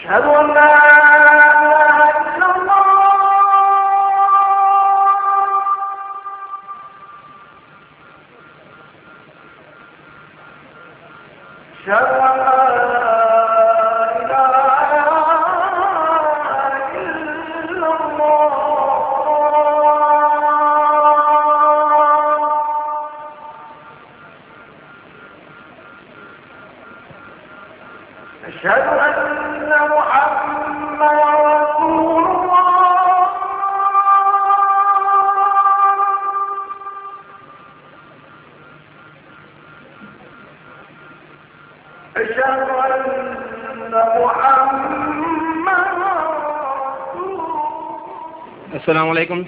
أشهد أن لا إله إلا الله أشهد أن لا أشهد أن محمدا رسول الله أشهد أن محمدا رسول الله. السلام عليكم.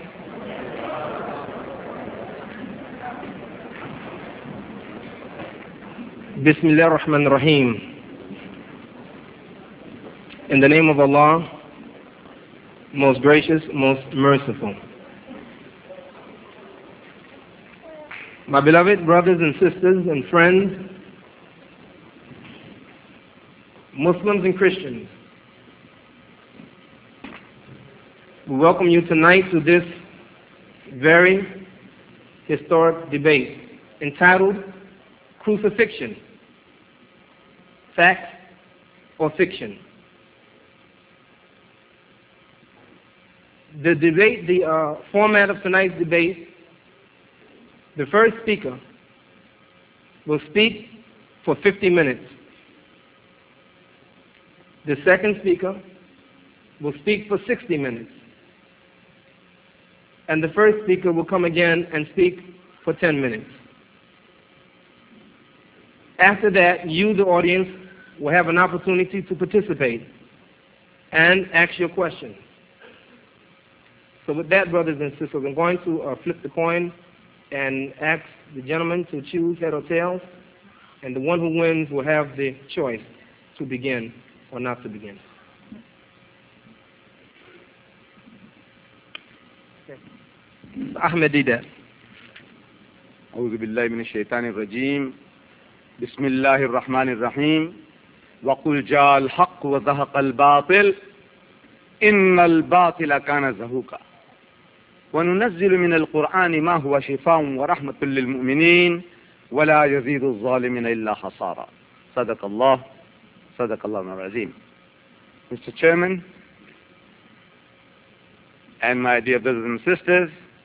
بسم الله الرحمن الرحيم. In the name of Allah, most gracious, most merciful. My beloved brothers and sisters and friends, Muslims and Christians, we welcome you tonight to this very historic debate entitled Crucifixion, Fact or Fiction? The debate, the format of tonight's debate, the first speaker will speak for 50 minutes. The second speaker will speak for 60 minutes. And the first speaker will come again and speak for 10 minutes. After that, you, the audience, will have an opportunity to participate and ask your questions. So with that, brothers and sisters, I'm going to flip the coin and ask the gentleman to choose head or tails, and the one who wins will have the choice to begin or not to begin. Ahmed Didat. أعوذ بالله من الشيطان الرجيم بسم الله الرحمن الرحيم وقل جاء الحق وزهق الباطل إن الباطل كان زهوقا وننزل من القرآن ما هو شفاء ورحمة للمؤمنين ولا يزيد الظالمين إلا خسارا. صدق الله العظيم. Mr. Chairman and my dear brothers and sisters,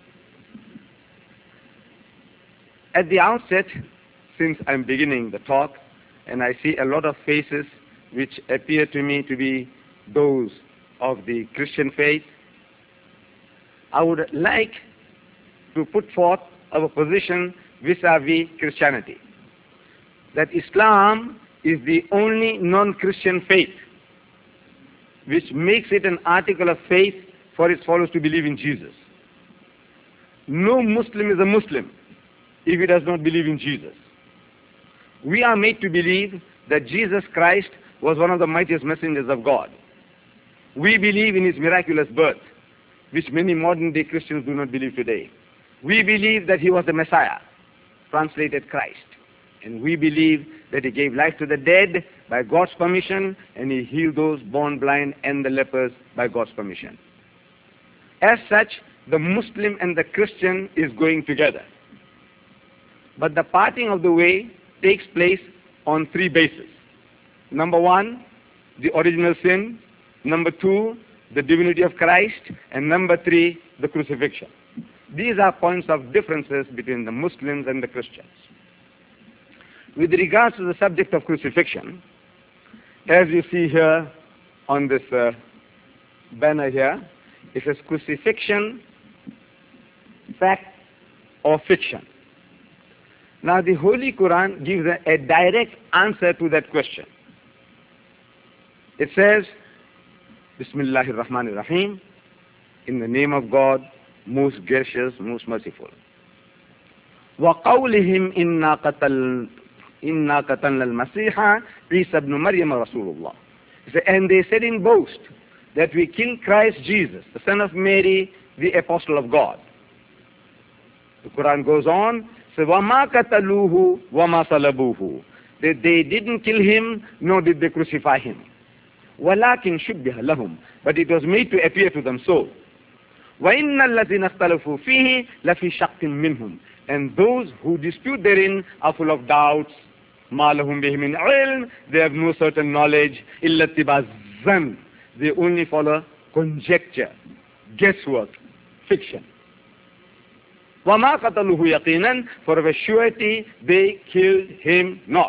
at the outset, since I'm beginning the talk and I see a lot of faces which appear to me to be those of the Christian faith, I would like to put forth our position vis-a-vis Christianity, that Islam is the only non-Christian faith which makes it an article of faith for its followers to believe in Jesus. No Muslim is a Muslim if he does not believe in Jesus. We are made to believe that Jesus Christ was one of the mightiest messengers of God. We believe in his miraculous birth, which many modern day Christians do not believe today. We believe that he was the Messiah, translated Christ. And we believe that he gave life to the dead by God's permission, and he healed those born blind and the lepers by God's permission. As such, the Muslim and the Christian is going together. But the parting of the way takes place on three bases. Number one, the original sin. Number two, the divinity of Christ. And number three, the crucifixion. These are points of differences between the Muslims and the Christians. With regards to the subject of crucifixion, as you see here on this banner here, it says crucifixion, fact or fiction. Now the Holy Quran gives a direct answer to that question. It says, Bismillahir Rahmanir Rahim, in the name of God, most gracious, most merciful. وَقَوْلِهِمْ إِنَّا قَتَلْنَا الْمَسِيحَ عِيسَى ibn Maryam Rasulullah. And they said in boast that we killed Christ Jesus, the son of Mary, the apostle of God. The Quran goes on, وَمَا قَتَلُوهُ وَمَا صَلَبُوهُ. They didn't kill him, nor did they crucify him. وَلَكِنْ شُبِّهَ لَهُمْ. But it was made to appear to them so. وَإِنَّ الَّذِينَ اخْتَلَفُوا فِيهِ لَفِي شَقٍّ مِّنْهُمْ. And those who dispute therein are full of doubts. مَا لَهُمْ بِهِ مِنْ عِلْمٍ. They have no certain knowledge. إِلَّا اتِّبَاعَ الظَّنِّ. They only follow conjecture, guesswork, fiction. وَمَا قَتَلُوهُ يَقِينًا. For of a surety they killed him not.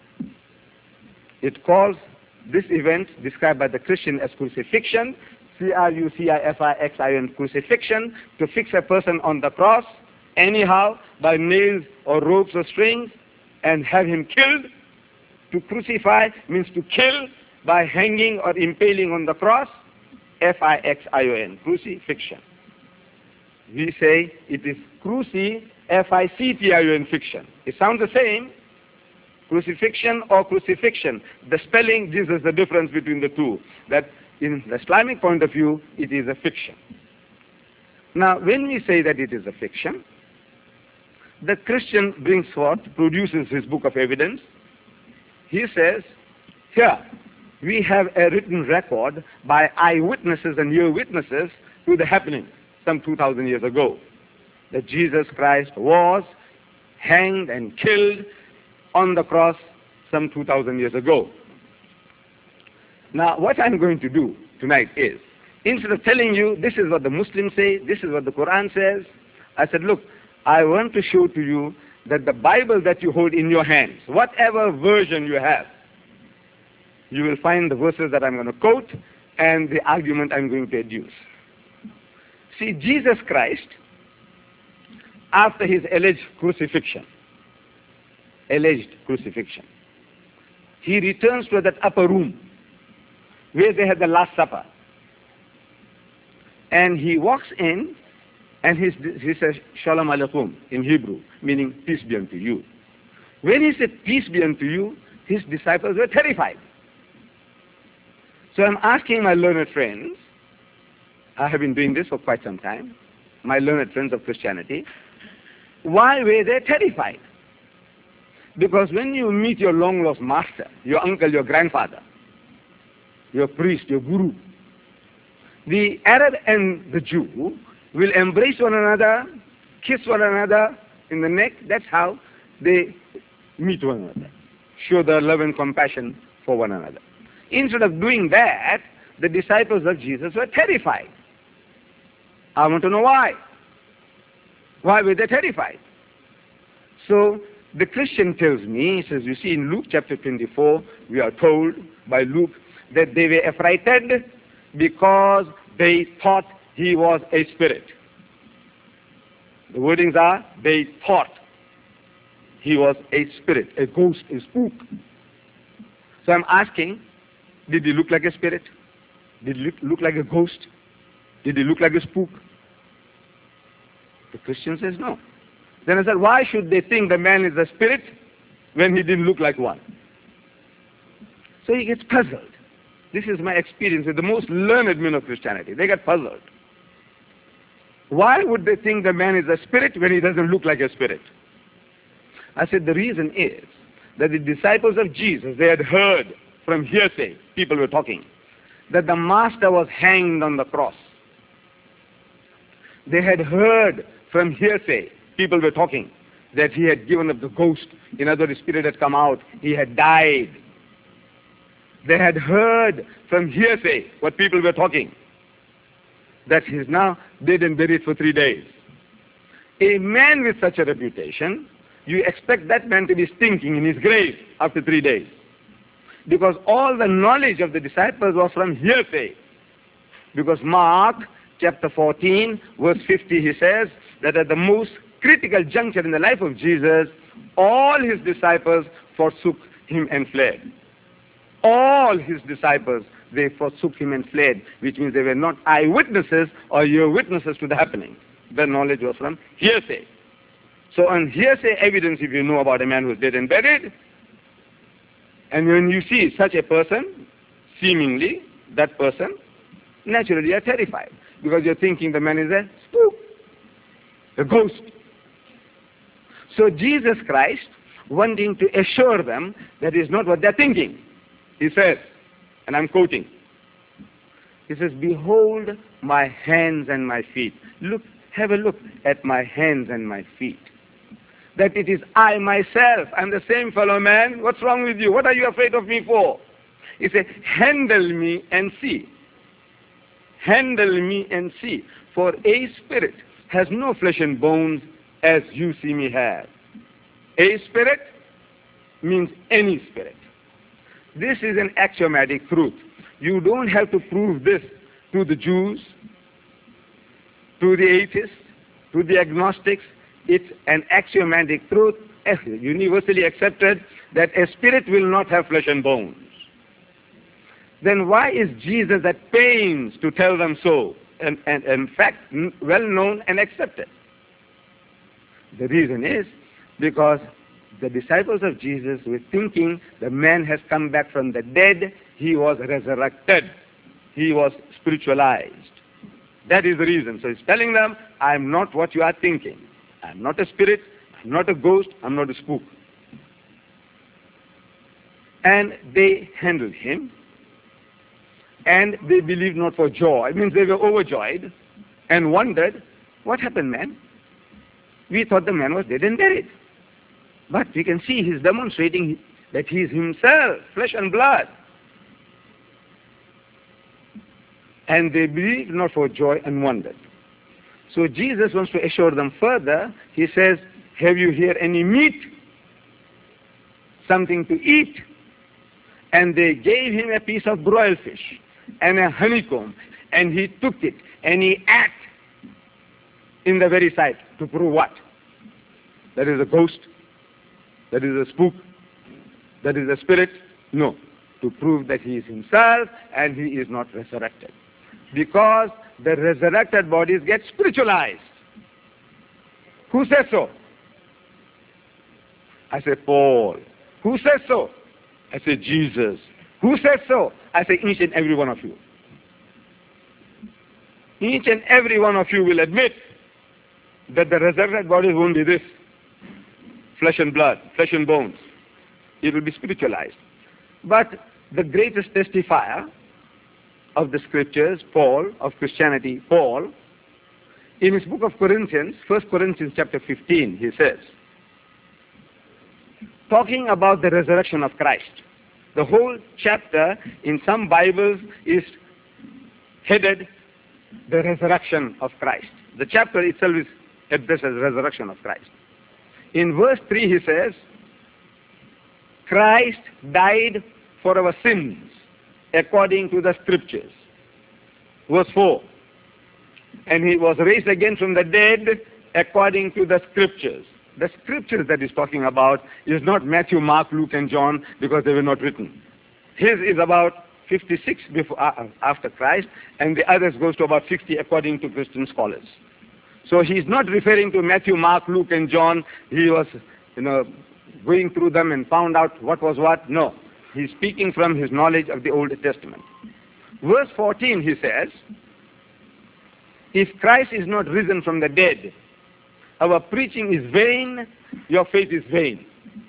It calls this event described by the Christian as crucifixion, C-R-U-C-I-F-I-X-I-N, crucifixion, to fix a person on the cross anyhow by nails or ropes or strings and have him killed. To crucify means to kill by hanging or impaling on the cross, F-I-X-I-O-N, crucifixion. We say it is cruci, F-I-C-T-I-O-N, fiction. It sounds the same, crucifixion or crucifixion. The spelling gives us the difference between the two, that in the Islamic point of view, it is a fiction. Now, when we say that it is a fiction, the Christian brings forth, produces his book of evidence. He says, here, we have a written record by eyewitnesses and ear witnesses to the happening some 2,000 years ago, that Jesus Christ was hanged and killed on the cross some 2,000 years ago. Now, what I'm going to do tonight is, instead of telling you this is what the Muslims say, this is what the Quran says, I said, look, I want to show to you that the Bible that you hold in your hands, whatever version you have, you will find the verses that I'm going to quote and the argument I'm going to adduce. See, Jesus Christ, after his alleged crucifixion, he returns to that upper room where they had the Last Supper. And he walks in and he says, Shalom Aleichem in Hebrew, meaning peace be unto you. When he said peace be unto you, his disciples were terrified. So I'm asking my learned friends, I have been doing this for quite some time, my learned friends of Christianity, why were they terrified? Because when you meet your long-lost master, your uncle, your grandfather, your priest, your guru, the Arab and the Jew will embrace one another, kiss one another in the neck. That's how they meet one another, show their love and compassion for one another. Instead of doing that, the disciples of Jesus were terrified. I want to know why. Why were they terrified? So the Christian tells me, he says, you see in Luke chapter 24, we are told by Luke that they were affrighted because they thought he was a spirit. The wordings are, they thought he was a spirit, a ghost, a spook. So I'm asking, did he look like a spirit? Did he look like a ghost? Did he look like a spook? The Christian says no. Then I said, why should they think the man is a spirit when he didn't look like one? So he gets puzzled. This is my experience with the most learned men of Christianity. They get puzzled. Why would they think the man is a spirit when he doesn't look like a spirit? I said, the reason is that the disciples of Jesus, they had heard from hearsay, people were talking, that the master was hanged on the cross. They had heard from hearsay, people were talking, that he had given up the ghost. In other words, the spirit had come out. He had died. They had heard from hearsay what people were talking, that he is now dead and buried for 3 days. A man with such a reputation, you expect that man to be stinking in his grave after 3 days. Because all the knowledge of the disciples was from hearsay. Because Mark chapter 14, verse 50, he says that at the most critical juncture in the life of Jesus, all his disciples forsook him and fled. All his disciples, they forsook him and fled, which means they were not eyewitnesses or ear witnesses to the happening. Their knowledge was from hearsay. So on hearsay evidence, if you know about a man who is dead and buried, and when you see such a person, seemingly that person, naturally you are terrified, because you're thinking the man is a spook, a ghost. So Jesus Christ, wanting to assure them that is not what they're thinking, he says, and I'm quoting, He says, behold my hands and my feet. Look, have a look at my hands and my feet. That it is I myself. I'm the same fellow man. What's wrong with you? What are you afraid of me for? He said, handle me and see. Handle me and see. For a spirit has no flesh and bones as you see me have. A spirit means any spirit. This is an axiomatic truth. You don't have to prove this to the Jews, to the atheists, to the agnostics. It's an axiomatic truth, universally accepted, that a spirit will not have flesh and bones. Then why is Jesus at pains to tell them so, and in fact, well known and accepted? The reason is because the disciples of Jesus were thinking the man has come back from the dead, he was resurrected, he was spiritualized. That is the reason. So he's telling them, I'm not what you are thinking. I'm not a spirit, I'm not a ghost, I'm not a spook. And they handled him, and they believed not for joy. It means they were overjoyed and wondered, what happened, man? We thought the man was dead and buried. But we can see he's demonstrating that he is himself, flesh and blood. And they believed not for joy and wondered. So Jesus wants to assure them further. He says, have you here any meat? Something to eat? And they gave him a piece of broiled fish and a honeycomb, and he took it and he ate in the very sight. To prove what? That is a ghost? That is a spook? That is a spirit? No. To prove that he is himself and he is not resurrected. Because the resurrected bodies get spiritualized. Who says so? I say Paul. Who says so? I say Jesus. Who says so? I say each and every one of you. Each and every one of you will admit that the resurrected bodies won't be this. Flesh and blood, flesh and bones. It will be spiritualized. But the greatest testifier of the scriptures, Paul, of Christianity, Paul, in his book of Corinthians, 1 Corinthians chapter 15, he says, talking about the resurrection of Christ. The whole chapter in some Bibles is headed the resurrection of Christ. The chapter itself is addressed as resurrection of Christ. In verse 3 he says, Christ died for our sins according to the scriptures. Verse 4, and he was raised again from the dead according to the scriptures. The scriptures that he's talking about is not Matthew, Mark, Luke and John, because they were not written. His is about 56 after Christ, and the others goes to about 60 according to Christian scholars. So he's not referring to Matthew, Mark, Luke and John. He was, going through them and found out what was what. No. He's speaking from his knowledge of the Old Testament. Verse 14 he says, if Christ is not risen from the dead, our preaching is vain, your faith is vain.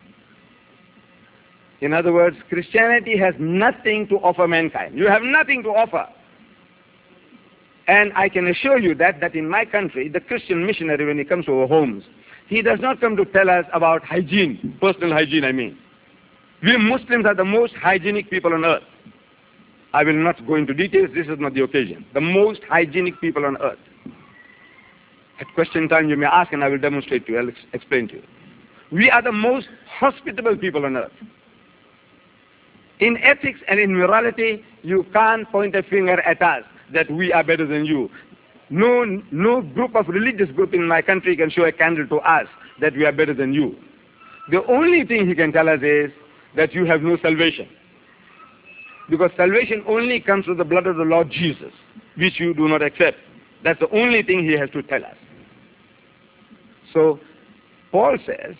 In other words, Christianity has nothing to offer mankind. You have nothing to offer. And I can assure you that in my country, the Christian missionary, when he comes to our homes, he does not come to tell us about hygiene, personal hygiene I mean. We Muslims are the most hygienic people on earth. I will not go into details, this is not the occasion. The most hygienic people on earth. At question time you may ask and I will demonstrate to you, I'll explain to you. We are the most hospitable people on earth. In ethics and in morality, you can't point a finger at us that we are better than you. No group of religious group in my country can show a candle to us that we are better than you. The only thing he can tell us is that you have no salvation. Because salvation only comes through the blood of the Lord Jesus, which you do not accept. That's the only thing he has to tell us. So, Paul says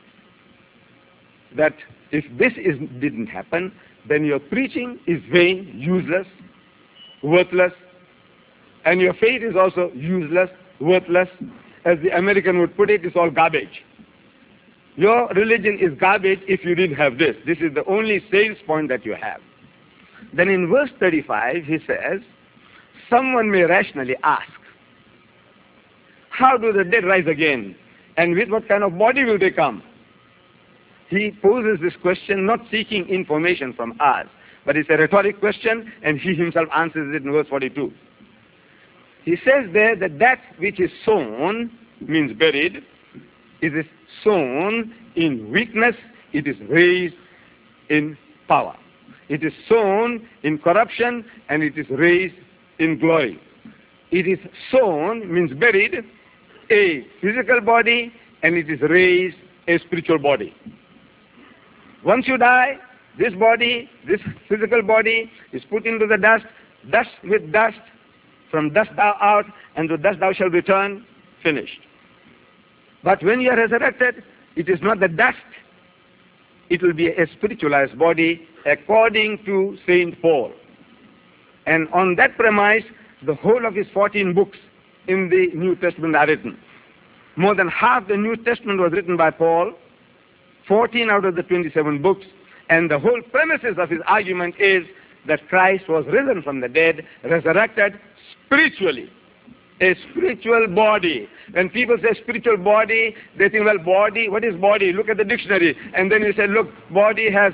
that if this didn't happen, then your preaching is vain, useless, worthless, and your faith is also useless, worthless. As the American would put it, it's all garbage. Your religion is garbage if you didn't have this. This is the only sales point that you have. Then in verse 35 he says, Someone may rationally ask, how do the dead rise again? And with what kind of body will they come? He poses this question not seeking information from us, but it's a rhetoric question, and he himself answers it in verse 42. He says there that that which is sown means buried. It is sown in weakness. It is raised in power. It is sown in corruption, and it is raised in glory. It is sown means buried, a physical body, and it is raised a spiritual body. Once you die, this body, this physical body is put into the dust, dust with dust, from dust thou art, and to dust thou shalt return, finished. But when you are resurrected, it is not the dust, it will be a spiritualized body according to Saint Paul. And on that premise, the whole of his 14 books in the New Testament are written. More than half the New Testament was written by Paul, 14 out of the 27 books, and the whole premises of his argument is that Christ was risen from the dead, resurrected spiritually. A spiritual body. When people say spiritual body, they think, well, body, what is body? Look at the dictionary. And then you say, look, body has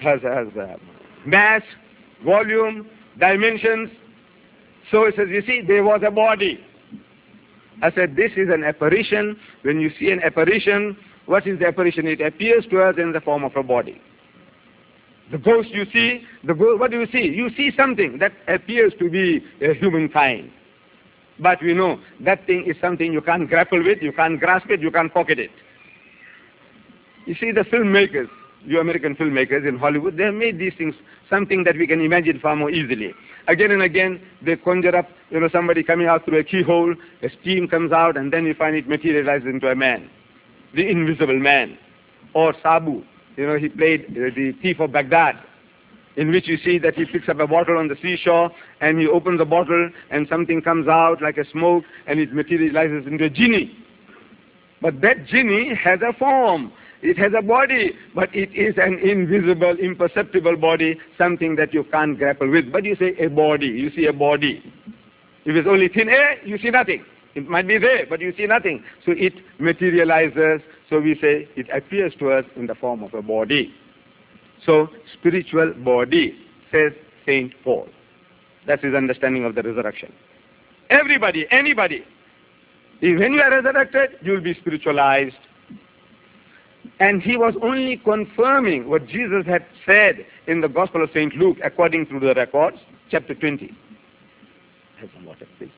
mass, volume, dimensions. So it says, you see, there was a body. I said, this is an apparition. When you see an apparition, what is the apparition? It appears to us in the form of a body. The ghost you see, what do you see? You see something that appears to be a humankind. But we know that thing is something you can't grapple with, you can't grasp it, you can't pocket it. You see, the filmmakers, you American filmmakers in Hollywood, they have made these things something that we can imagine far more easily. Again and again, they conjure up, somebody coming out through a keyhole, a steam comes out, and then you find it materializes into a man, the invisible man. Or Sabu, he played the thief of Baghdad, in which you see that he picks up a bottle on the seashore, and he opens the bottle, and something comes out like a smoke, and it materializes into a genie. But that genie has a form. It has a body, but it is an invisible, imperceptible body, something that you can't grapple with. But you say a body, you see a body. If it's only thin air, you see nothing. It might be there, but you see nothing. So it materializes, so we say it appears to us in the form of a body. So, spiritual body, says Saint Paul. That's his understanding of the resurrection. Everybody, anybody, when you are resurrected, you will be spiritualized. And he was only confirming what Jesus had said in the Gospel of St. Luke, according to the records, chapter 20. Have some water, please.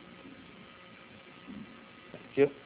Thank you.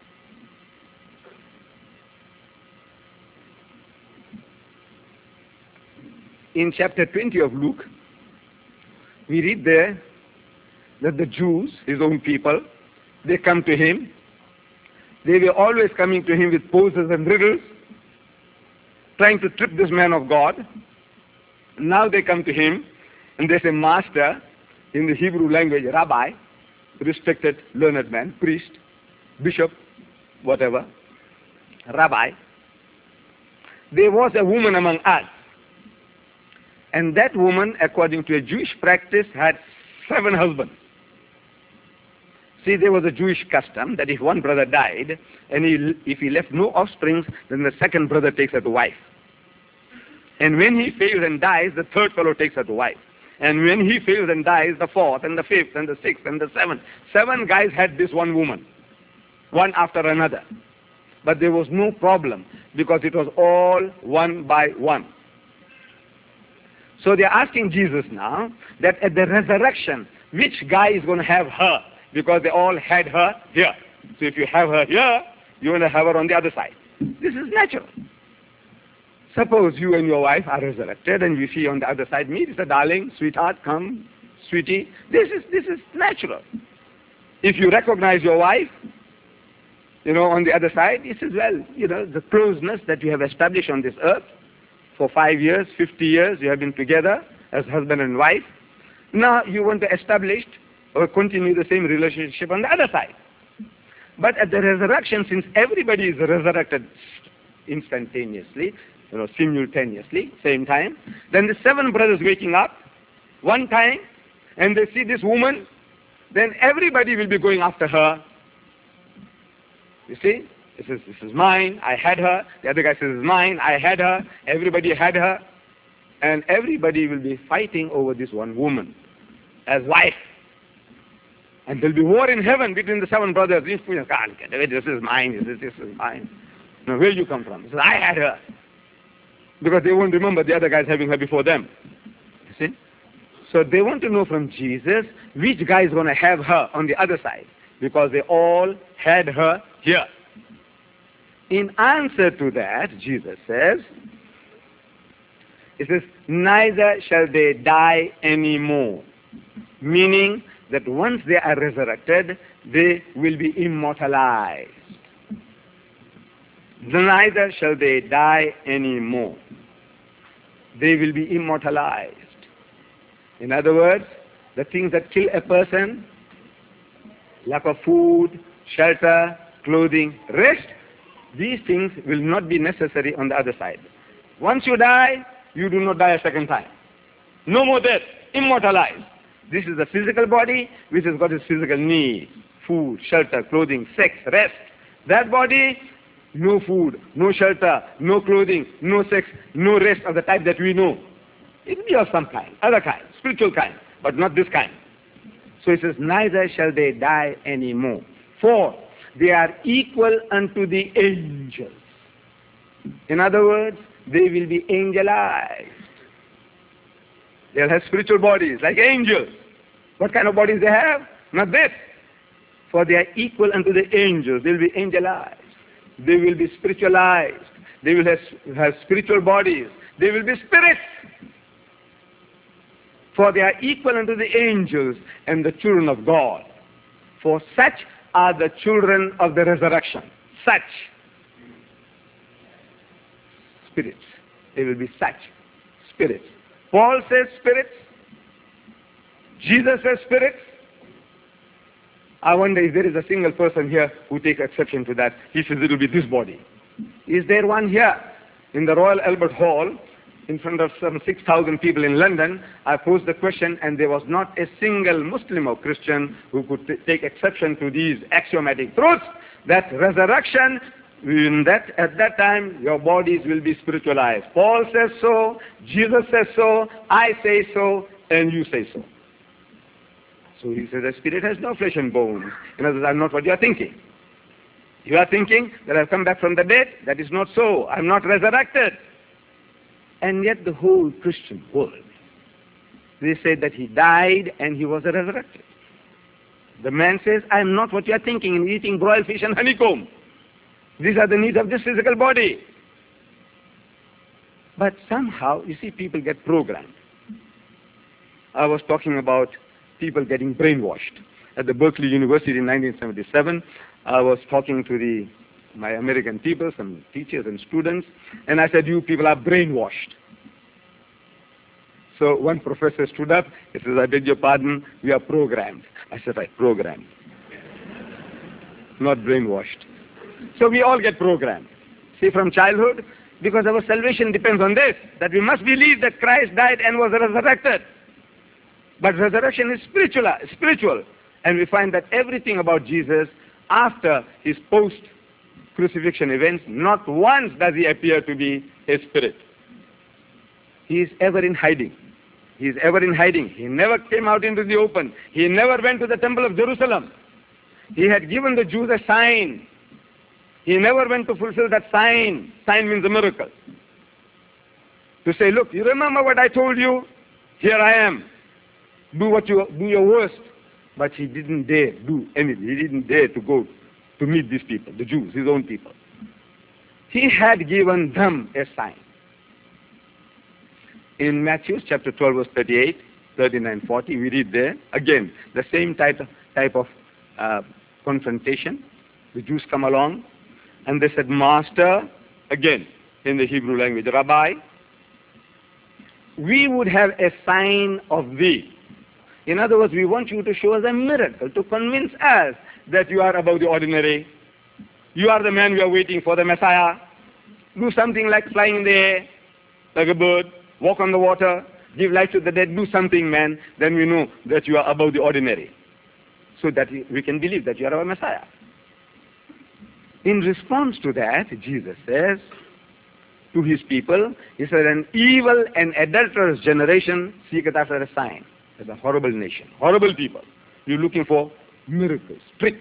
In chapter 20 of Luke, we read there that the Jews, his own people, they come to him. They were always coming to him with poses and riddles, trying to trip this man of God. Now they come to him and they say, Master, in the Hebrew language, Rabbi, respected learned man, priest, bishop, whatever, Rabbi. There was a woman among us, and that woman, according to a Jewish practice, had 7 husbands. See, there was a Jewish custom that if one brother died, and if he left no offspring, then the second brother takes her to wife. And when he fails and dies, the third fellow takes her to wife. And when he fails and dies, the fourth, and the fifth, and the sixth, and the seventh. 7 guys had this one woman, one after another. But there was no problem, because it was all one by one. So they're asking Jesus now that at the resurrection, which guy is going to have her? Because they all had her here. So if you have her here, you're going to have her on the other side. This is natural. Suppose you and your wife are resurrected and you see on the other side me, Mr. Darling, sweetheart, come, sweetie. This is natural. If you recognize your wife, on the other side, he says, well, the closeness that you have established on this earth, for 5 years, 50 years, you have been together as husband and wife. Now you want to establish or continue the same relationship on the other side. But at the resurrection, since everybody is resurrected instantaneously, simultaneously, same time, then the 7 brothers waking up one time, and they see this woman then everybody will be going after her. You see? This is mine, I had her. The other guy says, it's mine, I had her. Everybody had her. And everybody will be fighting over this one woman as wife. And there'll be war in heaven between the 7 brothers. This is mine, this is mine. Now, where you come from? He says, I had her. Because they won't remember the other guys having her before them. You see? So they want to know from Jesus which guy is going to have her on the other side. Because they all had her here. In answer to that, Jesus says, it says, neither shall they die anymore. Meaning that once they are resurrected, they will be immortalized. Neither shall they die anymore. They will be immortalized. In other words, the things that kill a person, lack of food, shelter, clothing, rest, these things will not be necessary on the other side. Once you die, you do not die a second time. No more death, immortalized. This is the physical body which has got its physical needs. Food, shelter, clothing, sex, rest. That body, no food, no shelter, no clothing, no sex, no rest of the type that we know. It will be of some kind, other kind, spiritual kind, but not this kind. So it says, neither shall they die anymore. For they are equal unto the angels. In other words, they will be angelized. They'll have spiritual bodies like angels. What kind of bodies they have? Not this. For they are equal unto the angels. They will be angelized. They will be spiritualized. They will have spiritual bodies. They will be spirits. For they are equal unto the angels and the children of God. For such are the children of the resurrection. Such. Spirits. They will be such. Spirits. Paul says spirits. Jesus says spirits. I wonder if there is a single person here who takes exception to that. He says it will be this body. Is there one here? In the Royal Albert Hall, in front of some 6,000 people in London, I posed the question and there was not a single Muslim or Christian who could take exception to these axiomatic truths that resurrection, at that time your bodies will be spiritualized. Paul says so, Jesus says so, I say so, and you say so. So he says the spirit has no flesh and bones. In other words, I'm not what you are thinking. You are thinking that I've come back from the dead. That is not so. I'm not resurrected. And yet the whole Christian world, they say that he died and he was resurrected. The man says, I'm not what you are thinking in eating broiled fish and honeycomb. These are the needs of this physical body. But somehow, you see, people get programmed. I was talking about people getting brainwashed. At the Berkeley University in 1977, I was talking to my American people, some teachers and students, and I said, you people are brainwashed. So one professor stood up, he says, I beg your pardon, we are programmed. I said, right, programmed. Not brainwashed. So we all get programmed. See, from childhood, because our salvation depends on this, that we must believe that Christ died and was resurrected. But resurrection is spiritual. And we find that everything about Jesus, after his post-crucifixion events, not once does he appear to be a spirit. He is ever in hiding. He is ever in hiding. He never came out into the open. He never went to the temple of Jerusalem. He had given the Jews a sign. He never went to fulfill that sign. Sign means a miracle. To say, look, you remember what I told you? Here I am. Do your worst. But he didn't dare do anything. He didn't dare to go to meet these people, the Jews, his own people. He had given them a sign. In Matthew chapter 12, verse 38, 39, 40, we read there, again, the same type of confrontation. The Jews come along, and they said, Master, again, in the Hebrew language, Rabbi, we would have a sign of thee. In other words, we want you to show us a miracle, to convince us that you are above the ordinary. You are the man we are waiting for, the Messiah. Do something like flying in the air, like a bird, walk on the water, give life to the dead, do something, man. Then we know that you are above the ordinary. so that we can believe that you are our Messiah. In response to that, Jesus says to his people, he said, an evil and adulterous generation seeketh after a sign. It's a horrible nation, horrible people. You're looking for miracles, tricks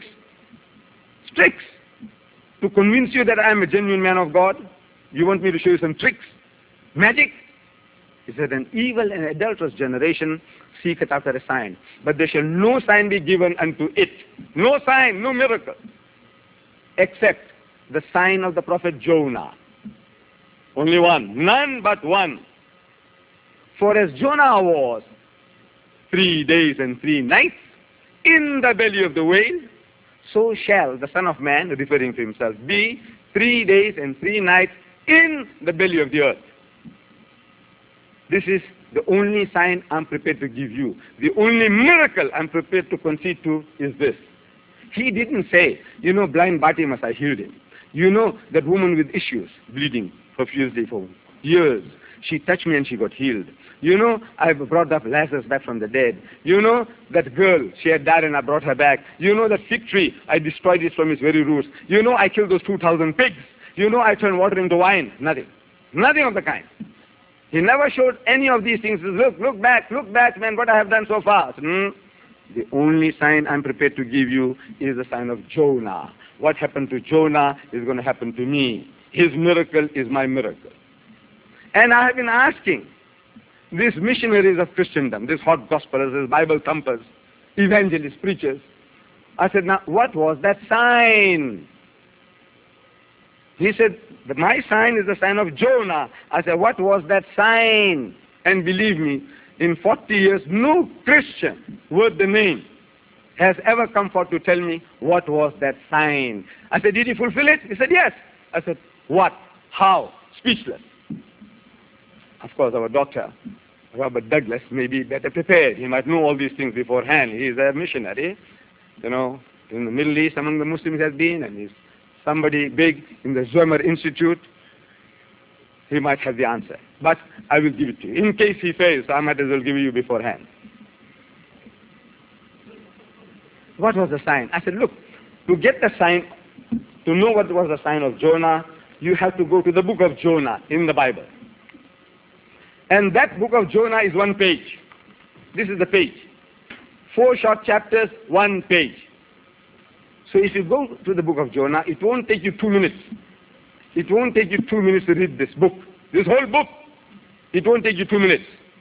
to convince you that I am a genuine man of God. You want me to show you some tricks, magic? He said, an evil and adulterous generation seeketh after a sign, but there shall no sign be given unto it. No sign, no miracle, except the sign of the prophet Jonah. Only one, none but one. For as Jonah was 3 days and 3 nights in the belly of the whale, so shall the Son of Man, referring to himself, be 3 days and 3 nights in the belly of the earth. This is the only sign I'm prepared to give you. The only miracle I'm prepared to concede to is this. He didn't say, you know, blind Bartimaeus, I healed him. You know, that woman with issues, bleeding profusely for years, she touched me and she got healed. You know, I brought up Lazarus back from the dead. You know, that girl, she had died and I brought her back. You know, that fig tree, I destroyed it from its very roots. You know, I killed those 2,000 pigs. You know, I turned water into wine. Nothing. Nothing of the kind. He never showed any of these things. He says, look back, man, what I have done so far. The only sign I'm prepared to give you is the sign of Jonah. What happened to Jonah is going to happen to me. His miracle is my miracle. And I have been asking these missionaries of Christendom, these hot gospelers, these Bible thumpers, evangelists, preachers, I said, now what was that sign? He said, my sign is the sign of Jonah. I said, what was that sign? And believe me, in 40 years, no Christian worth the name has ever come forth to tell me what was that sign. I said, did he fulfill it? He said, yes. I said, what? How? Speechless. Of course, our doctor, Robert Douglas, may be better prepared. He might know all these things beforehand. He is a missionary, you know, in the Middle East among the Muslims has been, and he's somebody big in the Zwemer Institute. He might have the answer. But I will give it to you. In case he fails, I might as well give you beforehand. What was the sign? I said, look, to get the sign, to know what was the sign of Jonah, you have to go to the book of Jonah in the Bible. And that book of Jonah is 1 page. This is the page. 4 short chapters, 1 page. So if you go to the book of Jonah, it won't take you 2 minutes. It won't take you 2 minutes to read this book. This whole book, it won't take you 2 minutes.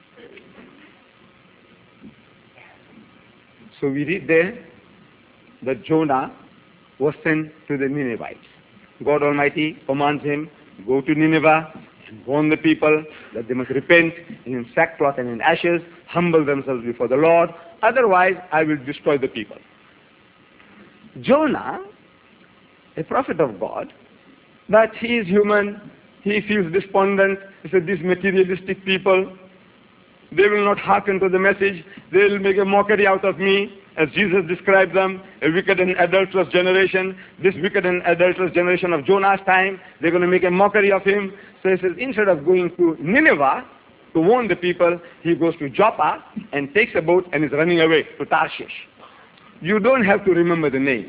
So we read there that Jonah was sent to the Ninevites. God Almighty commands him, go to Nineveh and warn the people that they must repent in sackcloth and in ashes, humble themselves before the Lord, otherwise I will destroy the people. Jonah, a prophet of God, but he is human, he feels despondent. He said, these materialistic people, they will not hearken to the message, they will make a mockery out of me, as Jesus described them, a wicked and adulterous generation. This wicked and adulterous generation of Jonah's time, they're going to make a mockery of him. So he says, instead of going to Nineveh to warn the people, he goes to Joppa and takes a boat and is running away to Tarshish. You don't have to remember the names.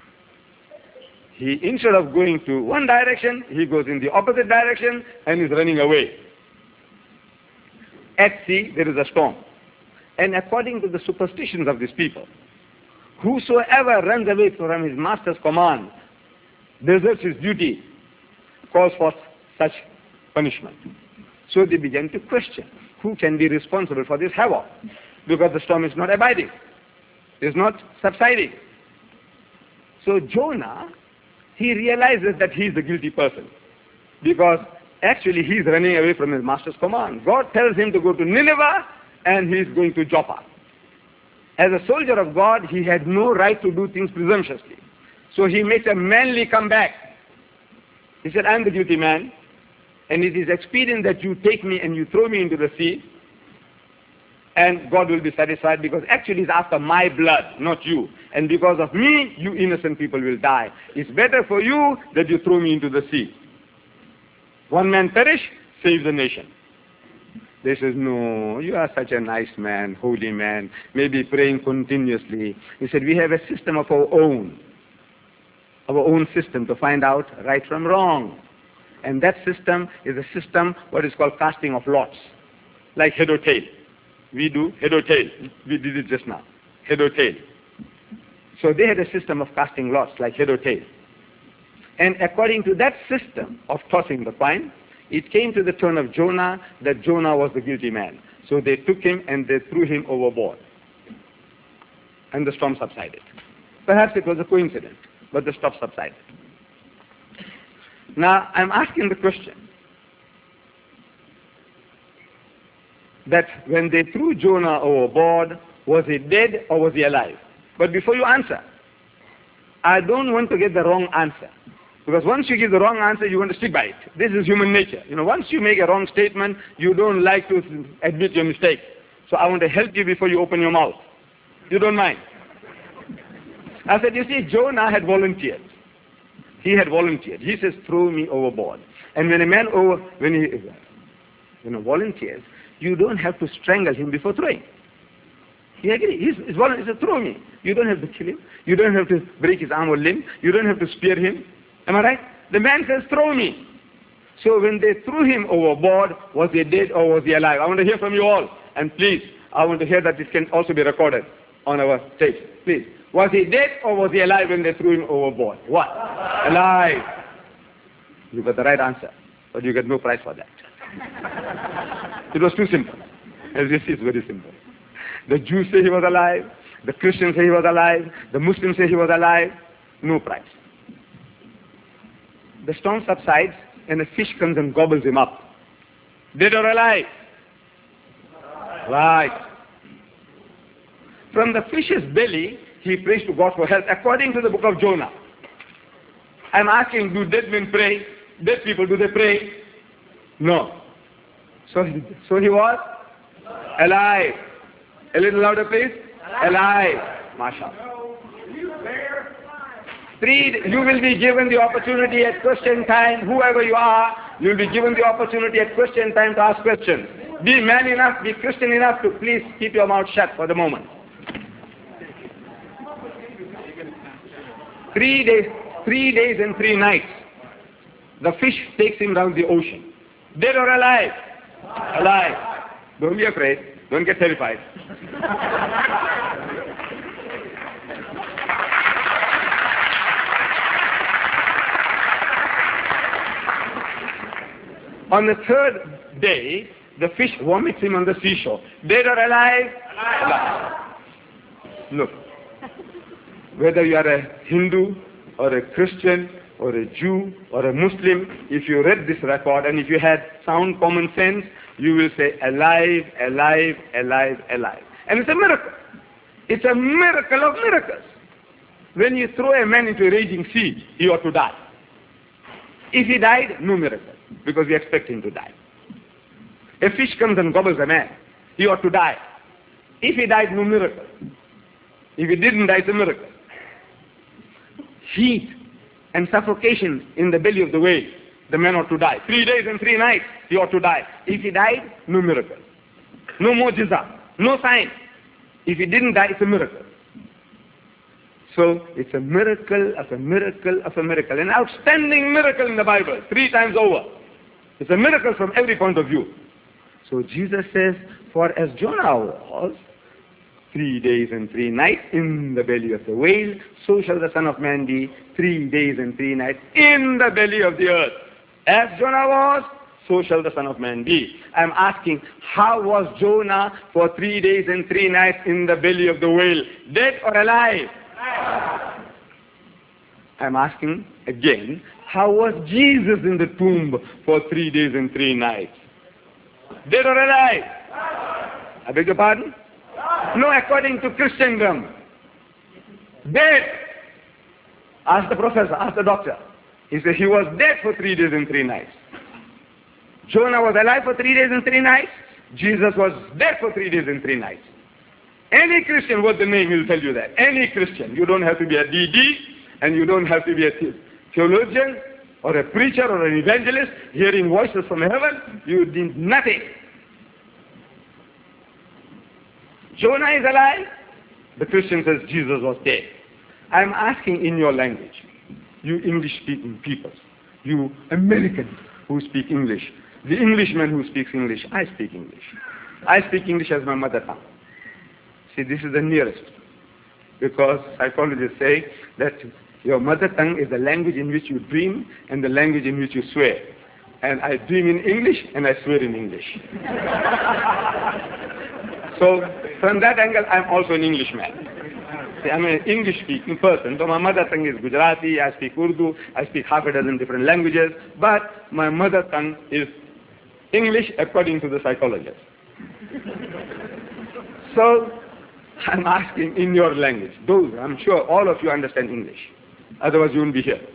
He, instead of going to one direction, he goes in the opposite direction and is running away. At sea, there is a storm. And according to the superstitions of these people, whosoever runs away from his master's command, deserts his duty, calls for such punishment. So they began to question, who can be responsible for this havoc? Because the storm is not abiding. It's not subsiding. So Jonah, he realizes that he is the guilty person. Because actually he is running away from his master's command. God tells him to go to Nineveh, and he is going to Joppa. As a soldier of God, he had no right to do things presumptuously. So he makes a manly comeback. He said, I am the guilty man, and it is expedient that you take me and you throw me into the sea, and God will be satisfied, because actually it's after my blood, not you. And because of me, you innocent people will die. It's better for you that you throw me into the sea. One man perish, save the nation. They says, no, you are such a nice man, holy man, maybe praying continuously. He said, we have a system of our own system to find out right from wrong. And that system is a system, what is called casting of lots, like head or tail. We do head or tail. We did it just now, head or tail. So they had a system of casting lots, like head or tail. And according to that system of tossing the coin, it came to the turn of Jonah that Jonah was the guilty man. So they took him and they threw him overboard. And the storm subsided. Perhaps it was a coincidence, but the storm subsided. Now, I'm asking the question that when they threw Jonah overboard, was he dead or was he alive? But before you answer, I don't want to get the wrong answer. Because once you give the wrong answer, you want to stick by it. This is human nature. Once you make a wrong statement, you don't like to admit your mistake. So I want to help you before you open your mouth. You don't mind? I said, you see, Jonah had volunteered. He had volunteered. He says, throw me overboard. And when a man volunteers, you don't have to strangle him before throwing. He agrees. He's volunteered. He said, throw me. You don't have to kill him. You don't have to break his arm or limb. You don't have to spear him. Am I right? The man says, throw me. So when they threw him overboard, was he dead or was he alive? I want to hear from you all. And please, I want to hear that it can also be recorded on our tape. Please. Was he dead or was he alive when they threw him overboard? What? Alive. You got the right answer, but you get no prize for that. It was too simple. As you see, it's very simple. The Jews say he was alive. The Christians say he was alive. The Muslims say he was alive. No prize. The storm subsides and a fish comes and gobbles him up. Dead or alive? Right. From the fish's belly, he prays to God for help according to the book of Jonah. I'm asking, do dead men pray? Dead people, do they pray? No. So he was alive. A little louder, please. Alive. MashaAllah. You will be given the opportunity at question time, whoever you are, you will be given the opportunity at question time to ask questions. Be man enough, be Christian enough to please keep your mouth shut for the moment. 3 days and 3 nights. The fish takes him round the ocean. Dead or alive? Alive. Don't be afraid. Don't get terrified. On the 3rd day, the fish vomits him on the seashore. Dead or alive? Alive. Look, whether you are a Hindu or a Christian or a Jew or a Muslim, if you read this record and if you had sound common sense, you will say alive, alive, alive, alive. And it's a miracle. It's a miracle of miracles. When you throw a man into a raging sea, he ought to die. If he died, no miracle, because we expect him to die. A fish comes and gobbles a man, he ought to die. If he died, no miracle. If he didn't die, it's a miracle. Heat and suffocation in the belly of the whale, the man ought to die. 3 days and 3 nights, he ought to die. If he died, no miracle. No mu'jiza, no sign. If he didn't die, it's a miracle. So it's a miracle of a miracle of a miracle. An outstanding miracle in the Bible, 3 times over. It's a miracle from every point of view. So Jesus says, for as Jonah was 3 days and 3 nights in the belly of the whale, so shall the Son of Man be 3 days and 3 nights in the belly of the earth. As Jonah was, so shall the Son of Man be. I'm asking, how was Jonah for 3 days and 3 nights in the belly of the whale? Dead or alive? I'm asking again, how was Jesus in the tomb for 3 days and 3 nights? Dead or alive? I beg your pardon? No, according to Christendom. Dead. Ask the professor, ask the doctor. He said he was dead for 3 days and 3 nights. Jonah was alive for 3 days and 3 nights. Jesus was dead for 3 days and 3 nights. Any Christian worth the name will tell you that. Any Christian. You don't have to be a DD, and you don't have to be a theologian or a preacher or an evangelist hearing voices from heaven. You need nothing. Jonah is alive. The Christian says Jesus was dead. I'm asking in your language, you English-speaking people, you Americans who speak English, the Englishman who speaks English, I speak English. I speak English as my mother tongue. See, this is the nearest. Because psychologists say that your mother tongue is the language in which you dream and the language in which you swear. And I dream in English and I swear in English. So from that angle, I'm also an Englishman. See, I'm an English-speaking person. So my mother tongue is Gujarati, I speak Urdu, I speak half a dozen different languages, but my mother tongue is English according to the psychologists. So I'm asking in your language. Those, I'm sure all of you understand English. Otherwise you wouldn't be here.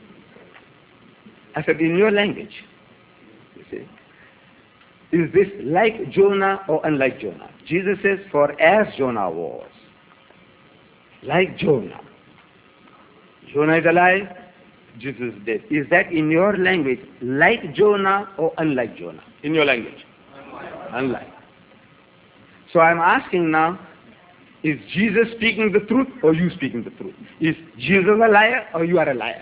I said, in your language, you see, is this like Jonah or unlike Jonah? Jesus says, for as Jonah was, like Jonah. Jonah is alive, Jesus is dead. Is that in your language like Jonah or unlike Jonah? In your language? Unlike. So I'm asking now, is Jesus speaking the truth or you speaking the truth? Is Jesus a liar or you are a liar?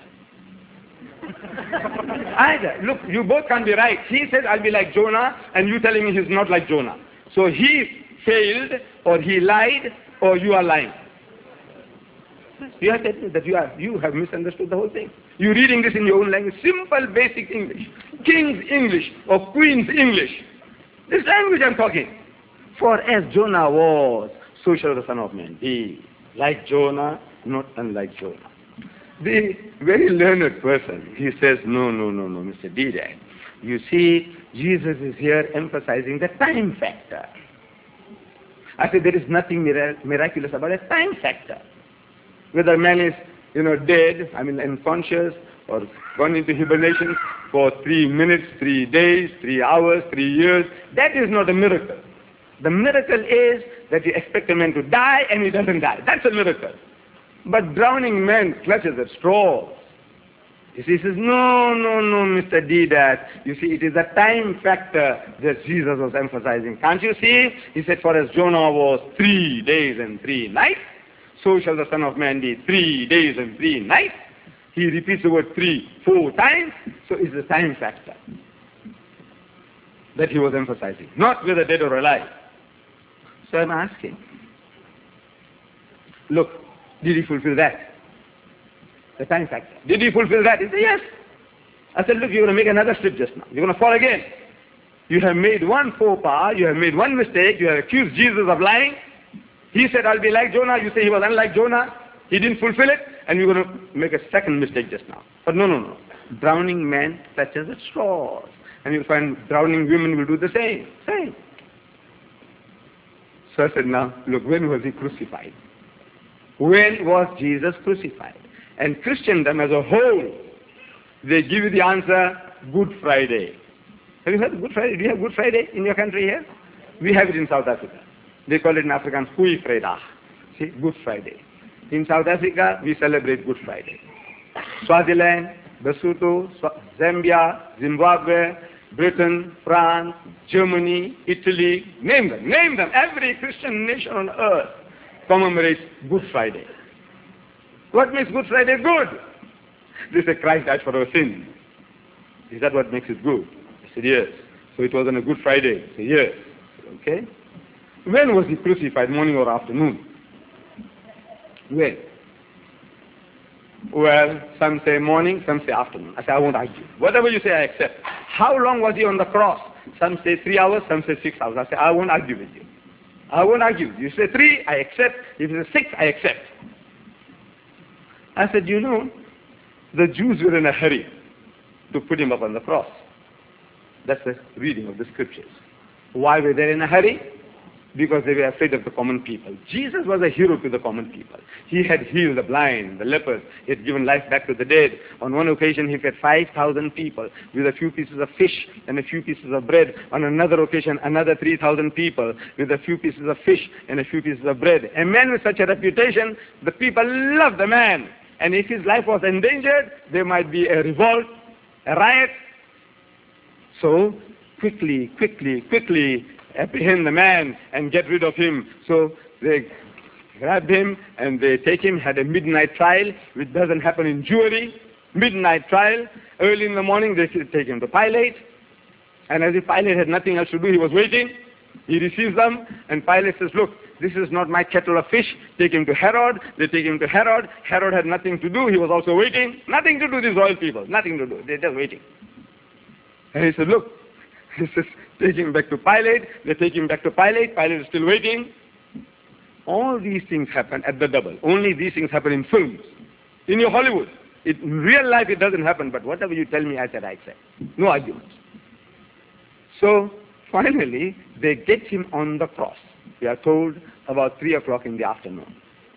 Either. Look, you both can be right. He said, I'll be like Jonah, and you telling me he's not like Jonah. So he failed, or he lied, or you are lying. You have said that you have misunderstood the whole thing. You're reading this in your own language, simple, basic English, King's English or Queen's English. This language I'm talking. For as Jonah was, so shall the Son of Man be. Like Jonah, not unlike Jonah. The very learned person, he says, no, Mr. Didak. You see, Jesus is here emphasizing the time factor. I said, there is nothing miraculous about a time factor. Whether a man is, dead, unconscious, or gone into hibernation for 3 minutes, 3 days, 3 hours, 3 years, that is not a miracle. The miracle is that you expect a man to die and he doesn't die. That's a miracle. But drowning man clutches at straws. You see, he says, no, Mr. Didat. You see, it is the time factor that Jesus was emphasizing. Can't you see? He said, for as Jonah was 3 days and 3 nights, so shall the Son of Man be 3 days and 3 nights. He repeats the word 3, 4 times, so it's the time factor that he was emphasizing, not whether dead or alive. So I'm asking, look, did he fulfill that? The time factor. Did he fulfill that? He said, yes. I said, look, you're going to make another slip just now. You're going to fall again. You have made one faux pas, you have made one mistake, you have accused Jesus of lying. He said, I'll be like Jonah. You say he was unlike Jonah. He didn't fulfill it, and you're going to make a second mistake just now. But no. Drowning man clutches at straws. And you'll find drowning women will do the same. So I said, now, look, when was he crucified? When was Jesus crucified? And Christendom as a whole, they give you the answer, Good Friday. Have you heard of Good Friday? Do you have Good Friday in your country here? We have it in South Africa. They call it in Afrikaans, Goeie Vrydag. See, Good Friday. In South Africa, we celebrate Good Friday. Swaziland, Lesotho, Zambia, Zimbabwe, Britain, France, Germany, Italy, name them. Every Christian nation on earth commemorates Good Friday. What makes Good Friday good? They say Christ died for our sins. Is that what makes it good? I said, yes. So it was on a Good Friday. I said, yes. Okay. When was he crucified, morning or afternoon? When? Well, some say morning, some say afternoon. I say, I won't argue. Whatever you say, I accept. How long was he on the cross? Some say 3 hours, some say 6 hours. I say, I won't argue with you. I won't argue. You say 3, I accept. If it's 6, I accept. I said, the Jews were in a hurry to put him up on the cross. That's the reading of the scriptures. Why were they in a hurry? Because they were afraid of the common people. Jesus was a hero to the common people. He had healed the blind, the lepers. He had given life back to the dead. On one occasion, he fed 5,000 people with a few pieces of fish and a few pieces of bread. On another occasion, another 3,000 people with a few pieces of fish and a few pieces of bread. A man with such a reputation, the people loved the man. And if his life was endangered, there might be a revolt, a riot. So, quickly, apprehend the man and get rid of him. So they grabbed him and they take him, had a midnight trial, which doesn't happen in Jewry. Midnight trial. Early in the morning, they take him to Pilate. And as if Pilate had nothing else to do, he was waiting. He receives them, and Pilate says, look, this is not my kettle of fish. Take him to Herod. They take him to Herod. Herod had nothing to do. He was also waiting. Nothing to do, these royal people. Nothing to do. They're just waiting. And he said, look, he says, take him back to Pilate. They take him back to Pilate. Pilate is still waiting. All these things happen at the double. Only these things happen in films. In your Hollywood. In real life, it doesn't happen. But whatever you tell me, I said. No arguments. So, finally, they get him on the cross. We are told about 3 o'clock in the afternoon.